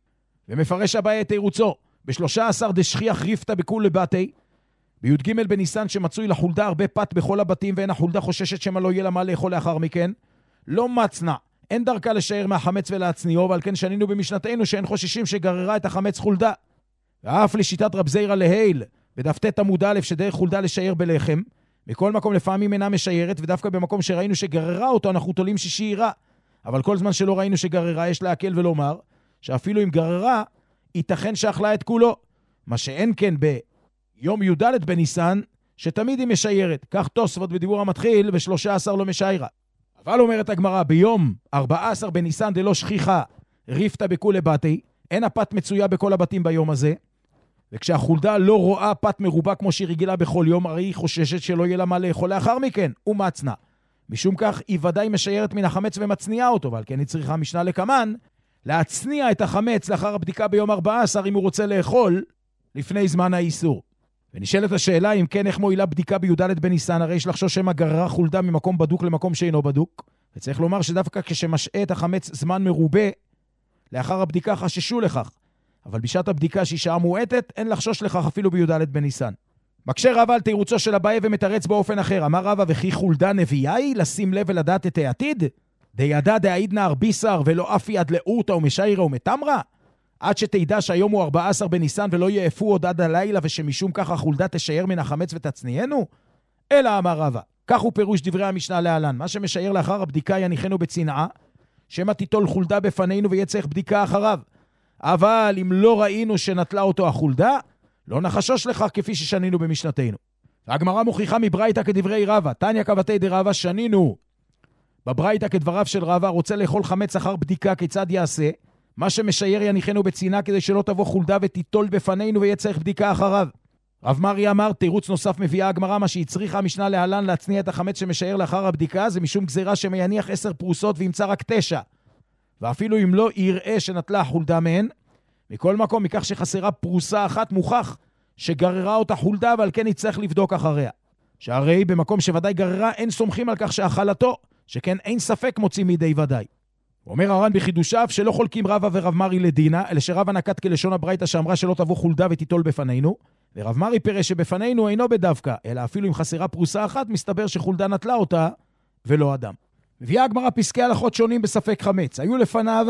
ומפרש אביי את תירוצו, ב-שלושה עשר דשכיח ריפתא בכולי בתי, בי"ג בניסן שמצוי לחולדה הרבה פת בכל הבתים, ואין החולדה חוששת שמה לא יהיה לה מה לאכול לאחר מכן, לא מצנע, אין דרכה לשער מהחמץ ולהצניעו, ועל כן שנינו במשנתנו שאין חוששים שגררה את החמץ חולדה. ואף לשיטת רב זיירא להיל, בדף ט' עמוד א', שדרך חולדה לשער בלחם, מכל מקום לפעמים אינה משיירת, ודווקא במקום שראינו שגררה אותו אנחנו תולים ששיירה. אבל כל זמן שלא ראינו שגררה, יש להקל ולומר, שאפילו אם גררה, ייתכן שאכלה את כולו. מה שאין כן ביום י"ד בניסן, שתמיד היא משיירת. כך תוספות בדיבור המתחיל, ב-שלושה עשר לא משיירה. אבל אומרת הגמרא, ביום ארבעה עשר בניסן דלא שכיחה ריפתא בכולי בתי, אין הפת מצויה בכל הבתים ביום הזה, וכשהחולדה לא רואה פת מרובה כמו שהיא רגילה בכל יום, הרי היא חוששת שלא יהיה לה מה לאכול לאחר מכן, ומצנע. משום כך היא ודאי משיירת מן החמץ ומצניעה אותו, ועל כן היא צריכה משנה לקמן, להצניע את החמץ לאחר הבדיקה ביום ארבעה עשר אם הוא רוצה לאכול לפני זמן האיסור. ונשאלת השאלה, אם כן, איך מועילה בדיקה בי"ד בניסן? הרי יש לחשוש שמא גררה חולדה ממקום בדוק למקום שאינו בדוק. וצריך לומר שדווקא כשמשעה את החמץ זמן מרובה, לאחר הבדיקה חששו לכך. אבל בשעת הבדיקה שהיא שעה מועטת, אין לחשוש לכך אפילו בי"ד בניסן. מקשה רבא על תירוצו של אביי ומתרץ באופן אחר. אמר רבא, וכי חולדה נביאה היא לשים לב ולדעת את העתיד? דידע דעידנא ארביסר ולא אפי עד לאורתא ומשיירא ומתמרא? עד שתדע שהיום הוא ארבעה עשר בניסן ולא יאפו עוד עד הלילה, ושמשום כך החולדה תשייר מן החמץ ותצניענו? אלא אמר רבא, כך הוא פירוש דברי המשנה להלן, מה שמשייר לאחר הבדיקה יניחנו בצנעה, שמא תיטול חולדה בפנינו ויהיה צריך בדיקה אחריו. אבל אם לא ראינו שנטלה אותו החולדה, לא נחשוש לך כפי ששנינו במשנתנו. והגמרא מוכיחה מברייתא כדברי רבא, תניא כבתי דרבא, שנינו בברייתא כדבריו של רבא, רוצה לאכול חמץ אחר בדיקה, כיצד יעשה? מה שמשייר יניחנו בצינה כדי שלא תבוא חולדה ותיטול בפנינו ויהיה צריך בדיקה אחריו. רב מרי אמר, תירוץ נוסף מביאה הגמרא, מה שהצריכה המשנה להלן להצניע את החמץ שמשייר לאחר הבדיקה, זה משום גזירה שמייניח עשר פרוסות וימצא רק תשע. ואפילו אם לא יראה שנטלה חולדה מהן, מכל מקום, מכך שחסרה פרוסה אחת, מוכח שגררה אותה חולדה, ועל כן יצטרך לבדוק אחריה. שהרי במקום שוודאי גררה, אין סומכים על כך שאכלתו, שכן אין ספק מוציא מידי ודאי. אומר הר"ן בחידושיו שלא חולקים רבא ורב מרי לדינה, אלא שרבא נקט כלשון הברייתא שאמרה שלא תבוא חולדה ותיטול בפנינו, ורב מרי פירש שבפנינו אינו בדווקא, אלא אפילו אם חסרה פרוסה אחת, מסתבר שחולדה נטלה אותה ולא אדם. מביאה הגמרא פסקי הלכות שונים בספק חמץ. היו לפניו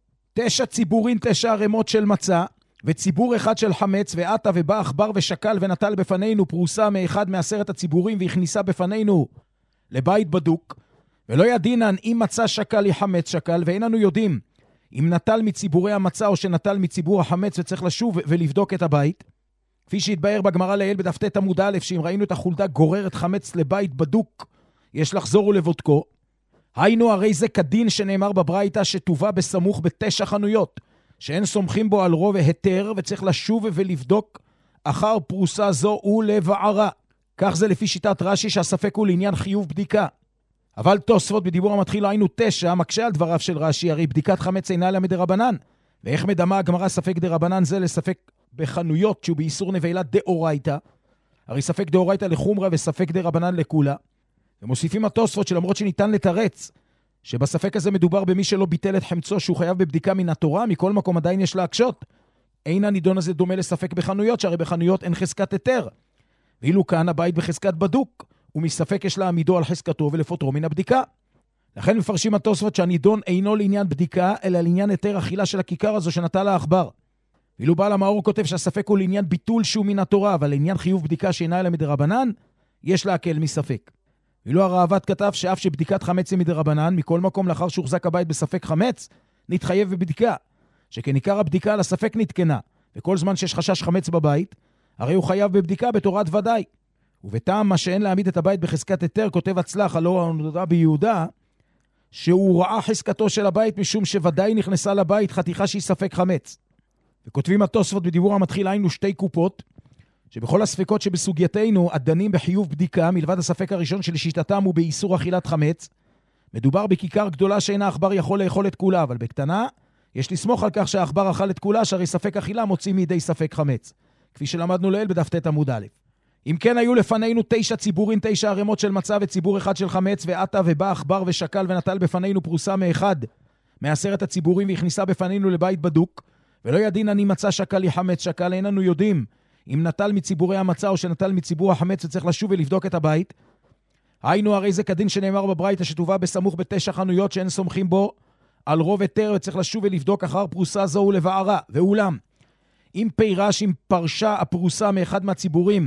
תשע ציבורין, תשע ערימות של מצה, וציבור אחד של חמץ, ועתה ובא עכבר ושקל ונטל בפנינו פרוסה מאחד מעשרת הציבורים, והכניסה בפנינו לבית בדוק. ולא ידינן אם מצה שקל היא חמץ שקל, ואין לנו יודעים אם נטל מציבורי המצה או שנטל מציבור החמץ, וצריך לשוב ולבדוק את הבית. כפי שהתבאר בגמרא לעיל בדף ט' עמוד א', שאם ראינו את החולדה גוררת חמץ לבית בדוק, יש לחזור ולבודקו. היינו הרי זה כדין שנאמר בברייתא שטובה בסמוך בתשע חנויות, שאין סומכים בו על רוב והיתר, וצריך לשוב ולבדוק אחר פרוסה זו ולבערה. כך זה לפי שיטת רש"י שהספק הוא לעניין חיוב בדיקה. אבל תוספות בדיבור המתחיל היינו תשע, מקשה על דבריו של רש"י, הרי בדיקת חמץ אינה אלא מדרבנן. ואיך מדמה הגמרא ספק דרבנן זה לספק בחנויות שהוא באיסור נבלה דאורייתא? הרי ספק דאורייתא לחומרה וספק דרבנן לכולה. ומוסיפים התוספות שלמרות שניתן לתרץ, שבספק הזה מדובר במי שלא ביטל את חמצו שהוא חייב בבדיקה מן התורה, מכל מקום עדיין יש להקשות. אין הנידון הזה דומה לספק בחנויות, שהרי בחנויות אין חזקת היתר. ואילו כאן הבית בחזקת בדוק, ומספק יש להעמידו על חזקתו ולפוטרו מן הבדיקה. לכן מפרשים התוספות שהנידון אינו לעניין בדיקה, אלא לעניין היתר אכילה של הכיכר הזו שנטל העכבר. ואילו בעל המאור כותב שהספק הוא לעניין ביטול שהוא מן התורה, אבל לעניין חיוב בדיקה שאינה אלא מדרבנן, יש להקל מספק. ואילו הראב"ד כתב שאף שבדיקת חמץ היא מדרבנן, מכל מקום לאחר שהוחזק הבית בספק חמץ, נתחייב בבדיקה. שכן עיקר הבדיקה לספק נתקנה, וכל זמן שיש חשש חמץ בבית, הרי הוא חייב בבדיקה בתורת ודאי. ובטעם מה שאין להעמיד את הבית בחזקת היתר, כותב הצלח, הלא הנודע ביהודה, שהוא ראה חזקתו של הבית משום שוודאי נכנסה לבית חתיכה שהיא ספק חמץ. וכותבים התוספות בדיבור המתחיל היינו שתי קופות, שבכל הספקות שבסוגייתנו הדנים בחיוב בדיקה, מלבד הספק הראשון שלשיטתם הוא באיסור אכילת חמץ, מדובר בכיכר גדולה שאין העכבר יכול לאכול את כולה, אבל בקטנה יש לסמוך על כך שהעכבר אכל את כולה, שהרי ספק אכילה מוציא מידי ספק חמץ, כפי שלמדנו לעיל בדף ט עמוד א'. אם כן היו לפנינו תשע ציבורים, תשע ערימות של מצה וציבור אחד של חמץ, ועתה ובא עכבר ושקל ונטל בפנינו פרוסה מאחד מעשרת הציבורים והכניסה בפנינו לבית בדוק, ולא ידין אני מצה שקל לי חמץ שקל, איננו יודעים אם נטל מציבורי המצה או שנטל מציבור החמץ, וצריך לשוב ולבדוק את הבית. היינו הרי זה כדין שנאמר בברייתא שתובא בסמוך בתשע חנויות שאין סומכים בו על רוב היתר, וצריך לשוב ולבדוק אחר פרוסה זו ולבערה. ואולם, אם פירש אם פרשה הפרוסה מאחד מהציבורים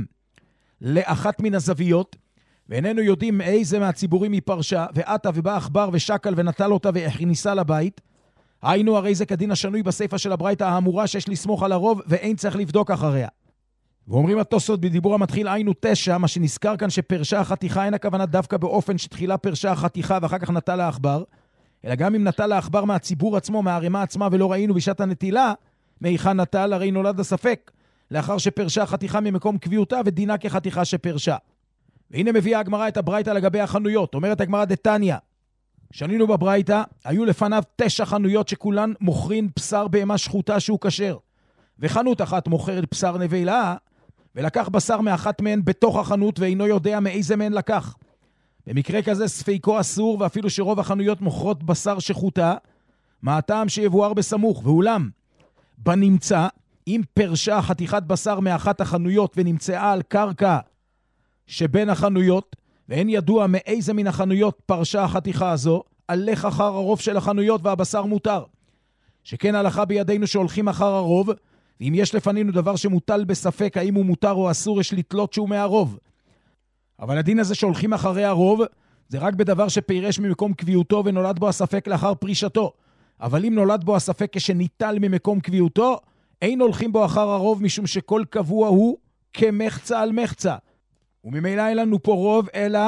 לאחת מן הזוויות, ואיננו יודעים איזה מהציבורים היא פרשה, ועתה ובא עכבר ושקל ונטל אותה והכניסה לבית, היינו הרי זה כדין השנוי בספר של הברייתא האמורה שיש לסמוך על הרוב ואין צריך לבדוק אחריה. ואומרים התוספות בדיבור המתחיל היינו תשע, מה שנזכר כאן שפרשה החתיכה אין הכוונה דווקא באופן שתחילה פרשה החתיכה ואחר כך נטל העכבר, אלא גם אם נטל העכבר מהציבור עצמו, מהערימה עצמה, ולא ראינו בשעת הנטילה מהיכן נטל, הרי נולד הספק לאחר שפרשה החתיכה ממקום קביעותה ודינה כחתיכה שפרשה. והנה מביאה הגמרא את הברייתא לגבי החנויות. אומרת הגמרא דתניא, שנינו בברייתא, היו לפניו תשע חנויות שכולן מוכרים בשר בהמה שחוטה שהוא כשר. וחנות אחת מוכרת בשר נבלה, ולקח בשר מאחת מהן בתוך החנות ואינו יודע מאיזה מהן לקח. במקרה כזה ספיקו אסור, ואפילו שרוב החנויות מוכרות בשר שחוטה, מה הטעם שיבואר בסמוך? ואולם, בנמצא, אם פרשה חתיכת בשר מאחת החנויות ונמצאה על קרקע שבין החנויות, ואין ידוע מאיזה מן החנויות פרשה החתיכה הזו, הלך אחר הרוב של החנויות והבשר מותר. שכן הלכה בידינו שהולכים אחר הרוב, ואם יש לפנינו דבר שמוטל בספק האם הוא מותר או אסור, יש לתלות שהוא מהרוב. אבל הדין הזה שהולכים אחרי הרוב, זה רק בדבר שפירש ממקום קביעותו ונולד בו הספק לאחר פרישתו. אבל אם נולד בו הספק כשניטל ממקום קביעותו, אין הולכים בו אחר הרוב, משום שכל קבוע הוא כמחצה על מחצה. וממילא אין לנו פה רוב, אלא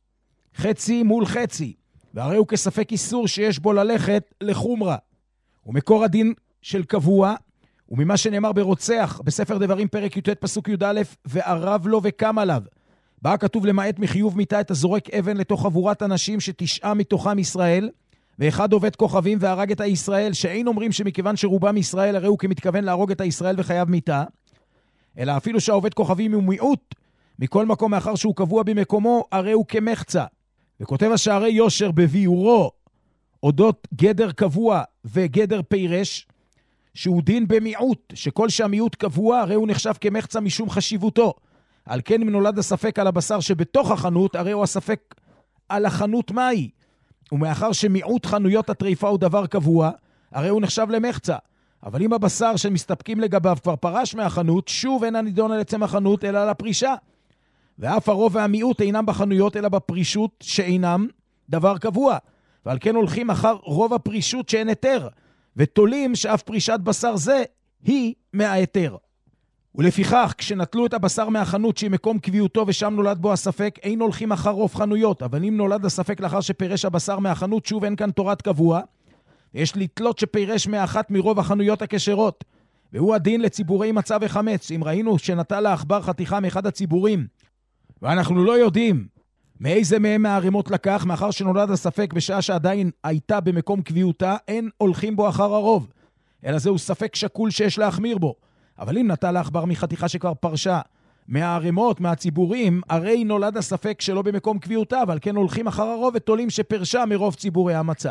חצי מול חצי. והרי הוא כספק איסור שיש בו ללכת לחומרה. ומקור הדין של קבוע, וממה שנאמר ברוצח, בספר דברים פרק י"ט פסוק י"א, וערב לו וקם עליו. בא כתוב למעט מחיוב מיתה את הזורק אבן לתוך חבורת אנשים שתשעה מתוכם ישראל, ואחד עובד כוכבים והרג את הישראל, שאין אומרים שמכיוון שרובם ישראל, הרי הוא כמתכוון להרוג את הישראל וחייב מיתה, אלא אפילו שהעובד כוכבים הוא מיעוט, מכל מקום מאחר שהוא קבוע במקומו, הרי הוא כמחצה. וכותב השערי יושר בביאורו, אודות גדר קבוע וגדר פירש, שהוא דין במיעוט, שכל שהמיעוט קבוע, הרי הוא נחשב כמחצה משום חשיבותו. על כן אם נולד הספק על הבשר שבתוך החנות, הרי הוא הספק על החנות מהי. ומאחר שמיעוט חנויות הטריפה הוא דבר קבוע, הרי הוא נחשב למחצה. אבל אם הבשר שמסתפקים לגביו כבר פרש מהחנות, שוב אין הנידון על עצם החנות, אלא על הפרישה. ואף הרוב והמיעוט אינם בחנויות, אלא בפרישות שאינם דבר קבוע. ועל כן הולכים אחר רוב הפרישות שאין היתר, ותולים שאף פרישת בשר זה היא מההיתר. ולפיכך, כשנטלו את הבשר מהחנות שהיא מקום קביעותו ושם נולד בו הספק, אין הולכים אחר רוב חנויות. אבל אם נולד הספק לאחר שפירש הבשר מהחנות, שוב אין כאן תורת קבוע. יש לתלות שפירש מאחת מרוב החנויות הכשרות. והוא הדין לציבורי מצה וחמץ. אם ראינו שנטל לעכבר חתיכה מאחד הציבורים, ואנחנו לא יודעים מאיזה מהם מהערימות לקח, מאחר שנולד הספק בשעה שעדיין הייתה במקום קביעותה, אין הולכים בו אחר הרוב. אלא זהו ספק שקול שיש להחמיר בו. אבל אם נטל לעכבר מחתיכה שכבר פרשה, מהערימות, מהציבורים, הרי נולד הספק שלא במקום קביעותיו, על כן הולכים אחר הרוב ותולים שפרשה מרוב ציבורי המצה.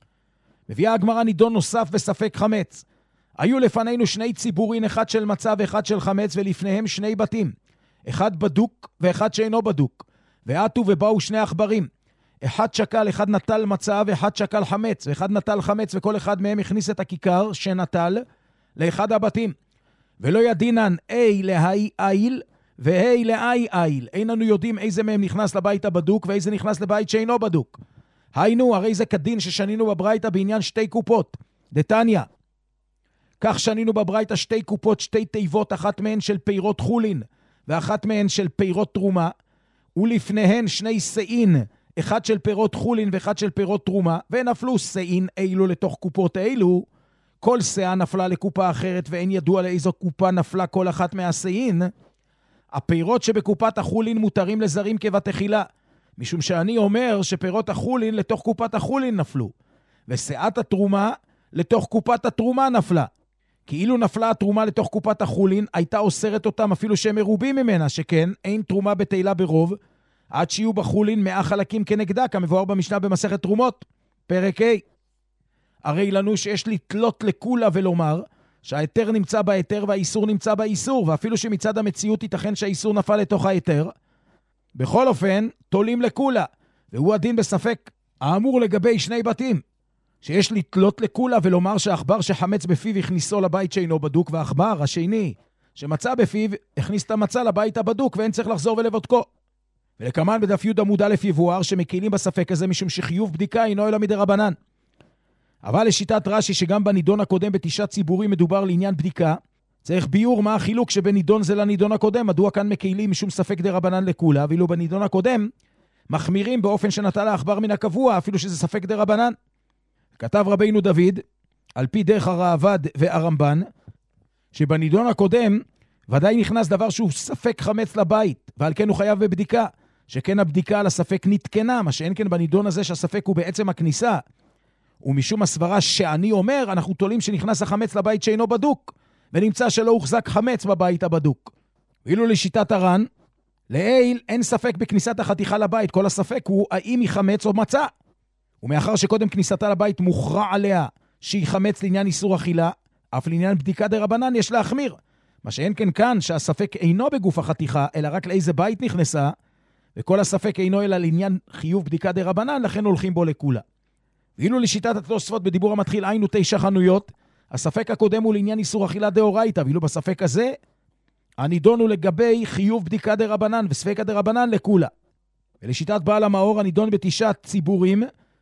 מביאה הגמרא נידון נוסף בספק חמץ. היו לפנינו שני ציבורין, אחד של מצה ואחד של חמץ, ולפניהם שני בתים. אחד בדוק ואחד שאינו בדוק. ועטו ובאו שני עכברים. אחד שקל, אחד נטל מצה ואחד שקל חמץ, ואחד נטל חמץ, וכל אחד מהם הכניס את הכיכר שנטל לאחד הבתים. ולא ידינן אי להי איל והי לאי איל. אין לנו יודעים איזה מהם נכנס לבית הבדוק ואיזה נכנס לבית שאינו בדוק. היינו, הרי זה כדין ששנינו בברייתא בעניין שתי קופות. דתניא, כך שנינו בברייתא שתי קופות, שתי תיבות, אחת מהן של פירות חולין ואחת מהן של פירות תרומה, ולפניהן שני סעין, אחד של פירות חולין ואחד של פירות תרומה, ונפלו סעין אילו לתוך קופות אילו. כל שאה נפלה לקופה אחרת, ואין ידוע לאיזו קופה נפלה כל אחת מהסעין. הפירות שבקופת החולין מותרים לזרים כבתחילה, משום שאני אומר שפירות החולין לתוך קופת החולין נפלו, ושאת התרומה לתוך קופת התרומה נפלה. כאילו נפלה התרומה לתוך קופת החולין, הייתה אוסרת אותם אפילו שהם מרובים ממנה, שכן אין תרומה בתהילה ברוב, עד שיהיו בחולין מאה חלקים כנגדה, כמבואר במשנה במסכת תרומות, פרק ה'. הרי לנו שיש לתלות לכולה ולומר שההיתר נמצא בהיתר והאיסור נמצא באיסור, ואפילו שמצד המציאות ייתכן שהאיסור נפל לתוך ההיתר, בכל אופן תולים לכולה, והוא הדין בספק האמור לגבי שני בתים, שיש לתלות לכולה ולומר שהאחבר שחמץ בפיו הכניסו לבית שאינו בדוק, והאחבר השני שמצא בפיו הכניס את המצה לבית הבדוק, ואין צריך לחזור ולבדקו. ולכמן בדף י' עמוד א' יבואר שמקילים בספק הזה משום שחיוב בדיקה אינו אלא מדרבנן. אבל לשיטת רש"י שגם בנידון הקודם בתשעה ציבורים מדובר לעניין בדיקה, צריך ביור מה החילוק שבנידון זה לנידון הקודם, מדוע כאן מקילים משום ספק דרבנן לכולה, ואילו בנידון הקודם מחמירים באופן שנטל העכבר מן הקבוע, אפילו שזה ספק דרבנן. כתב רבינו דוד, על פי דרך הרעב"ד והרמב"ן, שבנידון הקודם ודאי נכנס דבר שהוא ספק חמץ לבית, ועל כן הוא חייב בבדיקה, שכן הבדיקה על הספק נתקנה, מה שאין כן בנידון הזה שהספק הוא בעצם הכניסה. ומשום הסברה שאני אומר, אנחנו תולים שנכנס החמץ לבית שאינו בדוק, ונמצא שלא הוחזק חמץ בבית הבדוק. ואילו לשיטת הר"ן, לעיל אין ספק בכניסת החתיכה לבית, כל הספק הוא האם היא חמץ או מצה. ומאחר שקודם כניסתה לבית מוכרע עליה שהיא חמץ לעניין איסור אכילה, אף לעניין בדיקה דרבנן יש להחמיר. מה שאין כן כאן שהספק אינו בגוף החתיכה, אלא רק לאיזה בית נכנסה, וכל הספק אינו אלא לעניין חיוב בדיקה דרבנן, לכן הולכים בו לכולה. ואילו לשיטת התוספות בדיבור המתחיל היינו תשע חנויות, הספק הקודם הוא לעניין איסור אכילה דאורייתא, ואילו בספק הזה הנידון הוא לגבי חיוב בדיקה דרבנן וספקא דרבנן לכולה. ולשיטת בעל המאור הנידון בתשעה ציבורים,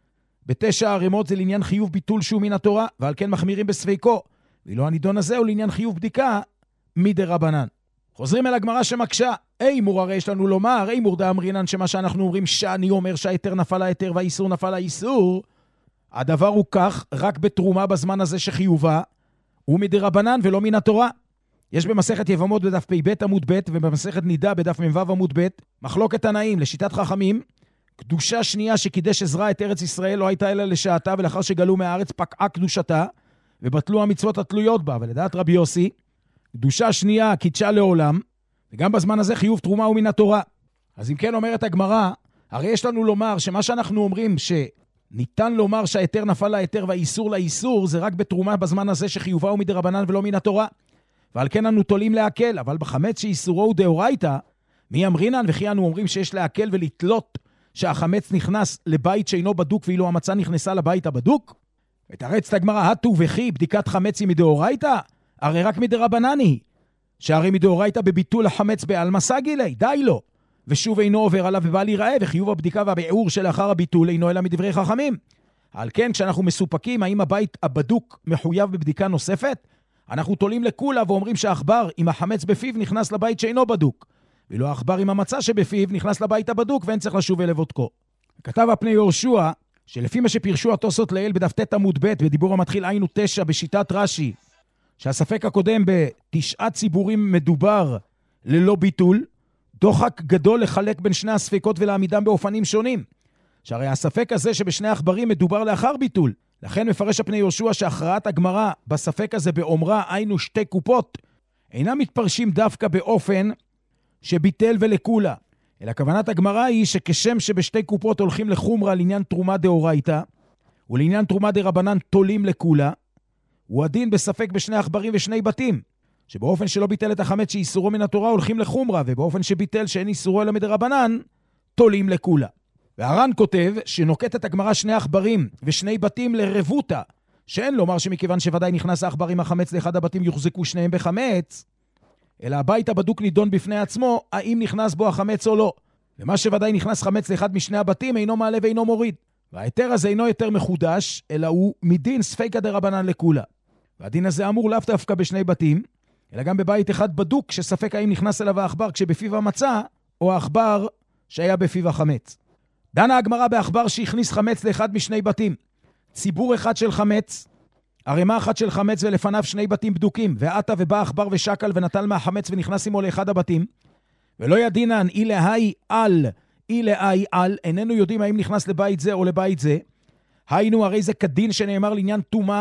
בתשע ערימות זה לעניין חיוב ביטול שהוא מן התורה, ועל כן מחמירים בספקו, ואילו הנידון הזה הוא לעניין חיוב בדיקה מדרבנן. חוזרים אל הגמרא שמקשה, אי מור הרי יש לנו לומר, אי מור דאמרינן שמה שאנחנו אומרים שאני אומר שהיתר נפל היתר והאיסור נפל האיסור, הדבר הוא כך רק בתרומה בזמן הזה שחיובה, הוא מדרבנן ולא מן התורה. יש במסכת יבמות בדף פ"ב עמוד ב' ובמסכת נידה בדף מ"ו עמוד ב' מחלוקת תנאים. לשיטת חכמים, קדושה שנייה שקידש עזרא את ארץ ישראל לא הייתה אלא לשעתה, ולאחר שגלו מהארץ פקעה קדושתה ובטלו המצוות התלויות בה. ולדעת רבי יוסי, קדושה שנייה קידשה לעולם, וגם בזמן הזה חיוב תרומה הוא מן התורה. אז אם כן אומרת הגמרא, הרי יש לנו לומר שמה שאנחנו אומרים שניתן לומר שהיתר נפל ליתר והאיסור לאיסור, זה רק בתרומה בזמן הזה שחיובה הוא מדרבנן ולא מן התורה. ועל כן אנו תולים להקל, אבל בחמץ שאיסורו הוא דאורייתא, מי אמרינן וכי אנו אומרים שיש להקל ולתלות שהחמץ נכנס לבית שאינו בדוק ואילו המצה נכנסה לבית הבדוק? ותרץ את הגמרא, התו וכי בדיקת חמץ היא מדאורייתא? הרי רק מדרבנן היא, שהרי מדאורייתא בביטול החמץ בעלמא סגילי, די לו, ושוב אינו עובר עליו ובל ייראה, וחיוב הבדיקה והביעור שלאחר הביטול אינו אלא מדברי חכמים. על כן כשאנחנו מסופקים האם הבית הבדוק מחויב בבדיקה נוספת, אנחנו תולים לכולה ואומרים שהאחבר עם החמץ בפיו נכנס לבית שאינו בדוק, ואילו האחבר עם המצה שבפיו נכנס לבית הבדוק ואין צריך לשוב ולבודקו. כתב הפני יהושע, שלפי מה שפירשו התוספות לעיל בדף ט' עמוד ב' בדיבור המתחיל היינו תשע בשיטת רש"י, שהספק הקודם בתשעה ציבורים מדובר ללא ביטול, דוחק גדול לחלק בין שני הספקות ולעמידם באופנים שונים. שהרי הספק הזה שבשני העכברים מדובר לאחר ביטול. לכן מפרש הפני יהושע שהכרעת הגמרא בספק הזה באומרה היינו שתי קופות, אינם מתפרשים דווקא באופן שביטל ולכולה. אלא כוונת הגמרא היא שכשם שבשתי קופות הולכים לחומרה לעניין תרומה דאורייתא, ולעניין תרומה דרבנן תולים לכולה, הוא הדין בספק בשני עכברים ושני בתים, שבאופן שלא ביטל את החמץ שאיסורו מן התורה הולכים לחומרה, ובאופן שביטל שאין איסורו אלא מדרבנן, תולים לכולה. והר"ן כותב שנוקט את הגמרא שני עכברים ושני בתים לרבותא, שאין לומר שמכיוון שוודאי נכנס העכבר עם החמץ לאחד הבתים יוחזקו שניהם בחמץ, אלא הבית הבדוק נידון בפני עצמו, האם נכנס בו החמץ או לא. ומה שוודאי נכנס חמץ לאחד משני הבתים אינו מעלה ואינו מוריד. וההיתר הזה אינו יותר מחודש, אלא הוא מדין ספיקא דרבנן לכולה. והדין הזה אמור לאו דווקא בשני בתים, אלא גם בבית אחד בדוק, שספק האם נכנס אליו העכבר כשבפיו המצה, או העכבר שהיה בפיו החמץ. דנה הגמרא בעכבר שהכניס חמץ לאחד משני בתים. ציבור אחד של חמץ, ערימה אחת של חמץ ולפניו שני בתים בדוקים, ועתה ובא עכבר ושקל ונטל מהחמץ ונכנס עמו לאחד הבתים, ולא ידינן אי להי על, אי להי על, איננו יודעים האם נכנס לבית זה או לבית זה, היינו הרי זה כדין שנאמר לעניין תומה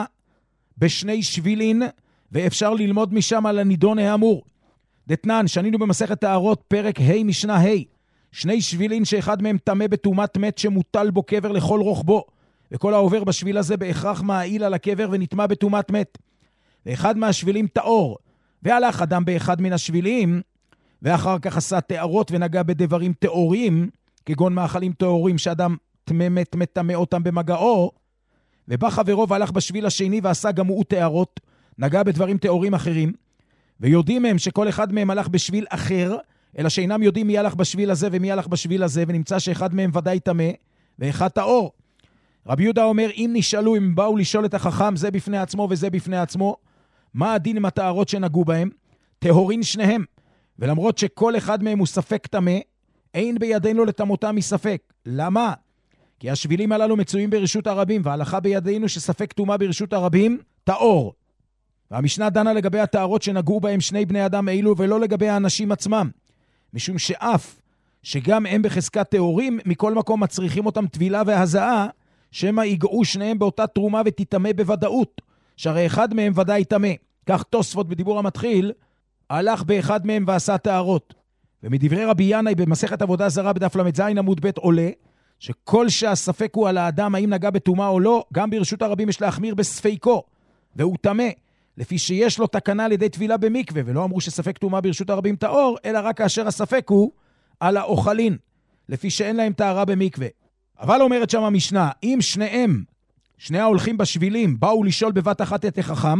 בשני שבילין, ואפשר ללמוד משם על הנידון האמור. דתנן, שנינו במסכת טהרות פרק ה' משנה ה', שני שבילין שאחד מהם טמא בתומת מת שמוטל בו קבר לכל רוחבו, וכל העובר בשביל הזה בהכרח מעיל על הקבר ונטמע בתומת מת. ואחד מהשבילים טהור, והלך אדם באחד מן השבילים, ואחר כך עשה טהרות ונגע בדברים טהורים, כגון מאכלים טהורים שאדם טמא מת מטמא אותם במגעו, ובא חברו והלך בשביל השני ועשה גם הוא טהרות, נגע בדברים טהורים אחרים, ויודעים מהם שכל אחד מהם הלך בשביל אחר, אלא שאינם יודעים מי הלך בשביל הזה ומי הלך בשביל הזה, ונמצא שאחד מהם ודאי טמא, ואחד טהור. רבי יהודה אומר, אם נשאלו, אם באו לשאול את החכם, זה בפני עצמו וזה בפני עצמו, מה הדין עם הטהרות שנגעו בהם? טהורין שניהם. ולמרות שכל אחד מהם הוא ספק טמא, אין בידינו לטמאותם מספק. למה? כי השבילים הללו מצויים ברשות הרבים, וההלכה בידינו שספק טומאה ברשות הרבים, טהור. והמשנה דנה לגבי הטהרות שנגעו בהם שני בני אדם אילו, ולא לגבי האנשים עצמם. משום שאף שגם הם בחזקת טהורים, מכל מקום מצריכים אותם טבילה והזעה, שמה יגעו שניהם באותה תרומה ותתאמה בוודאות, שהרי אחד מהם ודאי תמה. כך תוספות בדיבור המתחיל, הלך באחד מהם ועשה טהרות. ומדברי רבי ינאי במסכת עבודה זרה בדף למד זין עמוד ב' עולה, שכל שהספק הוא על האדם האם נגע בתומה או לא, גם ברשות הרבים יש להחמיר בספיקו, והוא תמה, לפי שיש לו תקנה לידי טבילה במקווה, ולא אמרו שספק תומה ברשות הרבים טהור, אלא רק כאשר הספק הוא על האוכלין, לפי שאין להם טהרה במקווה. אבל אומרת שם המשנה, אם שניהם, שני ההולכים בשבילים, באו לשאול בבת אחת את החכם,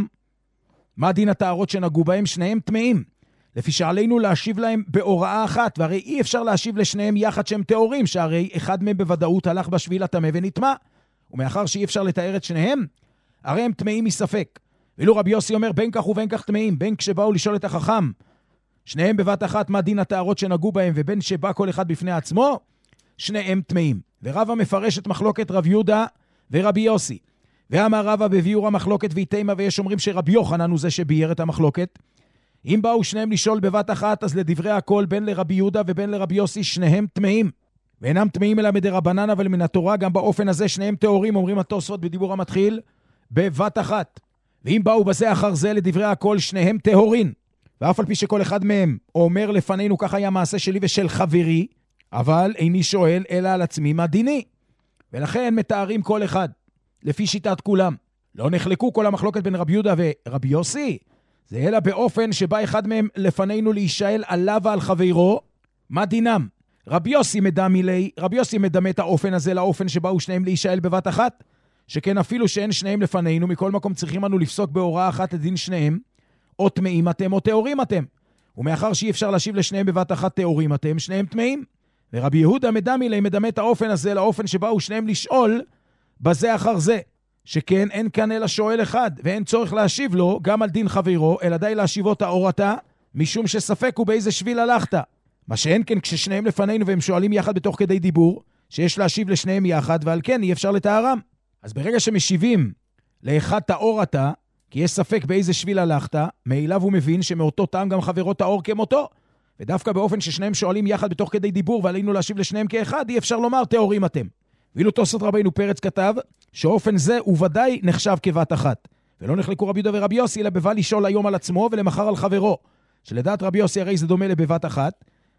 מה דין הטהרות שנגעו בהם? שניהם טמאים, לפי שעלינו להשיב להם בהוראה אחת, והרי אי אפשר להשיב לשניהם יחד שהם טהורים, שהרי אחד מהם בוודאות הלך בשביל הטמא ונטמא, ומאחר שאי אפשר לתאר את שניהם, הרי הם טמאים מספק. ואילו רבי יוסי אומר, בין כך ובין כך טמאים, בין כשבאו לשאול את החכם, שניהם בבת אחת מה דין הטהרות שנגעו בהם, ובין שבא כל אחד בפני עצמו, שניהם טמאים. ורבא מפרש את מחלוקת רב יהודה ורבי יוסי. ואמר רבא בביאור המחלוקת ויתימה, ויש אומרים שרבי יוחנן הוא זה שביאר את המחלוקת. אם באו שניהם לשאול בבת אחת, אז לדברי הכל, בין לרבי יהודה ובין לרבי יוסי, שניהם טמאים. ואינם טמאים אלא מדרבנן, אבל מן התורה, גם באופן הזה שניהם טהורים, אומרים התוספות בדיבור המתחיל, בבת אחת. ואם באו בזה אחר זה, לדברי הכל, שניהם טהורין. ואף על פי שכל אחד מהם אומר לפנינו, כך היה מעשה שלי ושל חברי, אבל איני שואל אלא על עצמי מה דיני. ולכן מתארים כל אחד, לפי שיטת כולם. לא נחלקו כל המחלוקת בין רבי יהודה ורבי יוסי, זה אלא באופן שבא אחד מהם לפנינו להישאל עליו ועל חברו, מה דינם? רבי יוסי מדמה לי, רבי יוסי מדמה את האופן הזה לאופן שבאו שניהם להישאל בבת אחת, שכן אפילו שאין שניהם לפנינו, מכל מקום צריכים אנו לפסוק בהוראה אחת לדין שניהם, או טמאים אתם או טהורים אתם. ומאחר שאי אפשר להשיב לשניהם בבת אחת טהורים אתם, שניהם טמאים. ורבי יהודה מדמה לי, מדמה את האופן הזה לאופן שבאו שניהם לשאול בזה אחר זה. שכן אין כאן אלא שואל אחד, ואין צורך להשיב לו גם על דין חברו, אלא די להשיבו טהורתה, משום שספק הוא באיזה שביל הלכת. מה שאין כן כששניהם לפנינו והם שואלים יחד בתוך כדי דיבור, שיש להשיב לשניהם יחד, ועל כן אי אפשר לתארם. אז ברגע שמשיבים לאחד טהורתה, כי יש ספק באיזה שביל הלכת, מאליו הוא מבין שמאותו טעם גם חברו טהור כמותו. ודווקא באופן ששניהם שואלים יחד בתוך כדי דיבור, ועלינו להשיב לשניהם כאחד, אי אפשר לומר טהורים אתם. ואילו תוספות רבינו פרץ כתב, שאופן זה הוא ודאי נחשב כבת אחת. ולא נחלקו רבי יהודה ורבי יוסי, אלא בבא לשאול היום על עצמו ולמחר על חברו. שלדעת רבי יוסי הרי זה דומה לבבת אחת,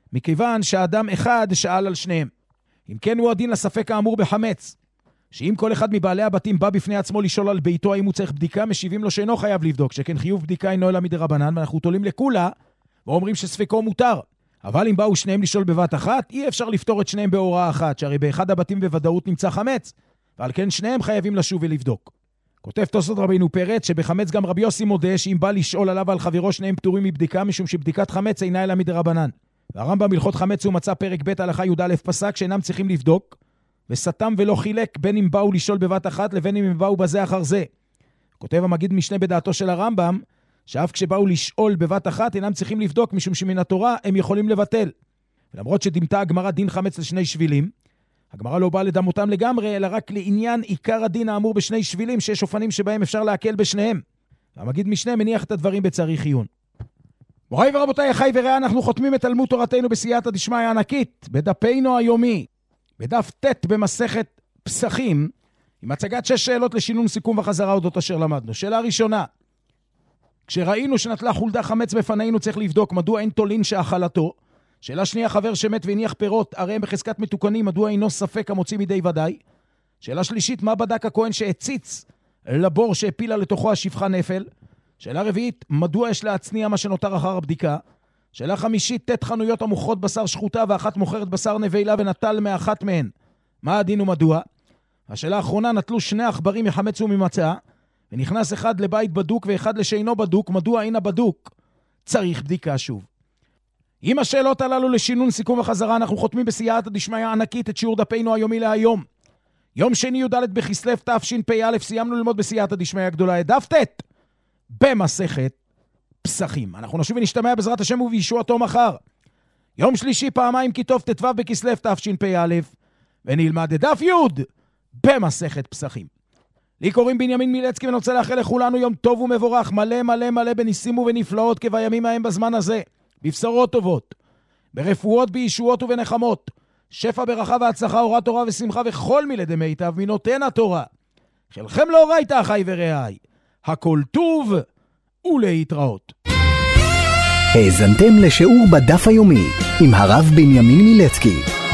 מכיוון שהאדם אחד שאל על שניהם. אם כן הוא הדין לספק האמור בחמץ, שאם כל אחד מבעלי הבתים בא בפני עצמו לשאול על ביתו האם הוא צריך בדיקה, משיבים לו שאינו חייב לבדוק, שכן חיוב בדיקה אינו אלא מדרבנן, ואנחנו תולים לכולה ואומרים שספקו מותר. אבל אם באו שניהם לשאול בבת אחת, אי אפשר לפתור את שניהם בהוראה אחת, שהרי באחד הבתים בוודאות נמצא חמץ, ועל כן שניהם חייבים לשוב ולבדוק. כותב תוספות רבינו פרץ שבחמץ גם רבי יוסי מודה שאם בא לשאול עליו על חברו שניהם פטורים מבדיקה, משום שבדיקת חמץ אינה אלא מדרבנן. והרמב"ם בהלכות חמץ הוא מצא פרק ב' הלכה י"א פסק שאינם צריכים לבדוק, וסתם ולא חילק בין אם באו לשאול בבת אחת לבין אם הם באו בזה אחר זה. כותב המגיד משנה בדעתו של הרמב"ם, שאף כשבאו לשאול בבת אחת אינם צריכים לבדוק, משום שמן התורה הם יכולים לבטל. ולמרות שדמתה הגמרא דין חמץ לשני שבילים, הגמרא לא באה לדמותם לגמרי, אלא רק לעניין עיקר הדין האמור בשני שבילים, שיש אופנים שבהם אפשר להקל בשניהם. והמגיד משנה מניח את הדברים בצריך עיון. מוריי ורבותיי, אחי ורעי, אנחנו חותמים את תלמוד תורתנו בסייעתא דשמיא הענקית, בדפנו היומי, בדף ט' במסכת פסחים, עם הצגת שש שאלות לשינון סיכום וחזרה אודות אשר למדנו. שאלה ראשונה, כשראינו שנטלה חולדה חמץ בפנינו צריך לבדוק מדוע אין תולין שאכלתו. שאלה שנייה, חבר שמת והניח פירות, הרי הם בחזקת מתוקנים, מדוע אינו ספק המוציא מדי ודאי. שאלה שלישית, מה בדק הכהן שהציץ לבור שהפילה לתוכו השפחה נפל. שאלה רביעית, מדוע יש להצניע מה שנותר אחר הבדיקה. שאלה חמישית, תת חנויות המוכרות בשר שחוטה ואחת מוכרת בשר נבלה ונטל מאחת מהן, מה הדין ומדוע. השאלה האחרונה, נטלו שני עכברים מחמץ וממצה, ונכנס אחד לבית בדוק ואחד לשאינו בדוק, מדוע אינה בדוק? צריך בדיקה שוב. עם השאלות הללו לשינון סיכום וחזרה, אנחנו חותמים בסייעתא דשמיא הענקית את שיעור דפנו היומי להיום. יום שני י"ד בכסלו תשפ"א, סיימנו ללמוד בסייעתא דשמיא הגדולה את דף ט' במסכת פסחים. אנחנו נשוב ונשתמע בעזרת השם ובישועתו מחר. יום שלישי פעמיים כיתוב ט"ו בכסלו תשפ"א, ונלמד את דף י' במסכת פסחים. לי קוראים בנימין מילצקי, ונוצא לאחל לכולנו יום טוב ומבורך, מלא מלא מלא בניסים ובנפלאות כבימים ההם בזמן הזה, בבשורות טובות, ברפואות, בישועות ובנחמות, שפע ברכה והצלחה, אורת תורה ושמחה וכל מילי מיטב מנותן התורה. חלכם לאורייתא אחי ורעי, הכל טוב ולהתראות. האזנתם לשיעור בדף היומי עם הרב בנימין מילצקי.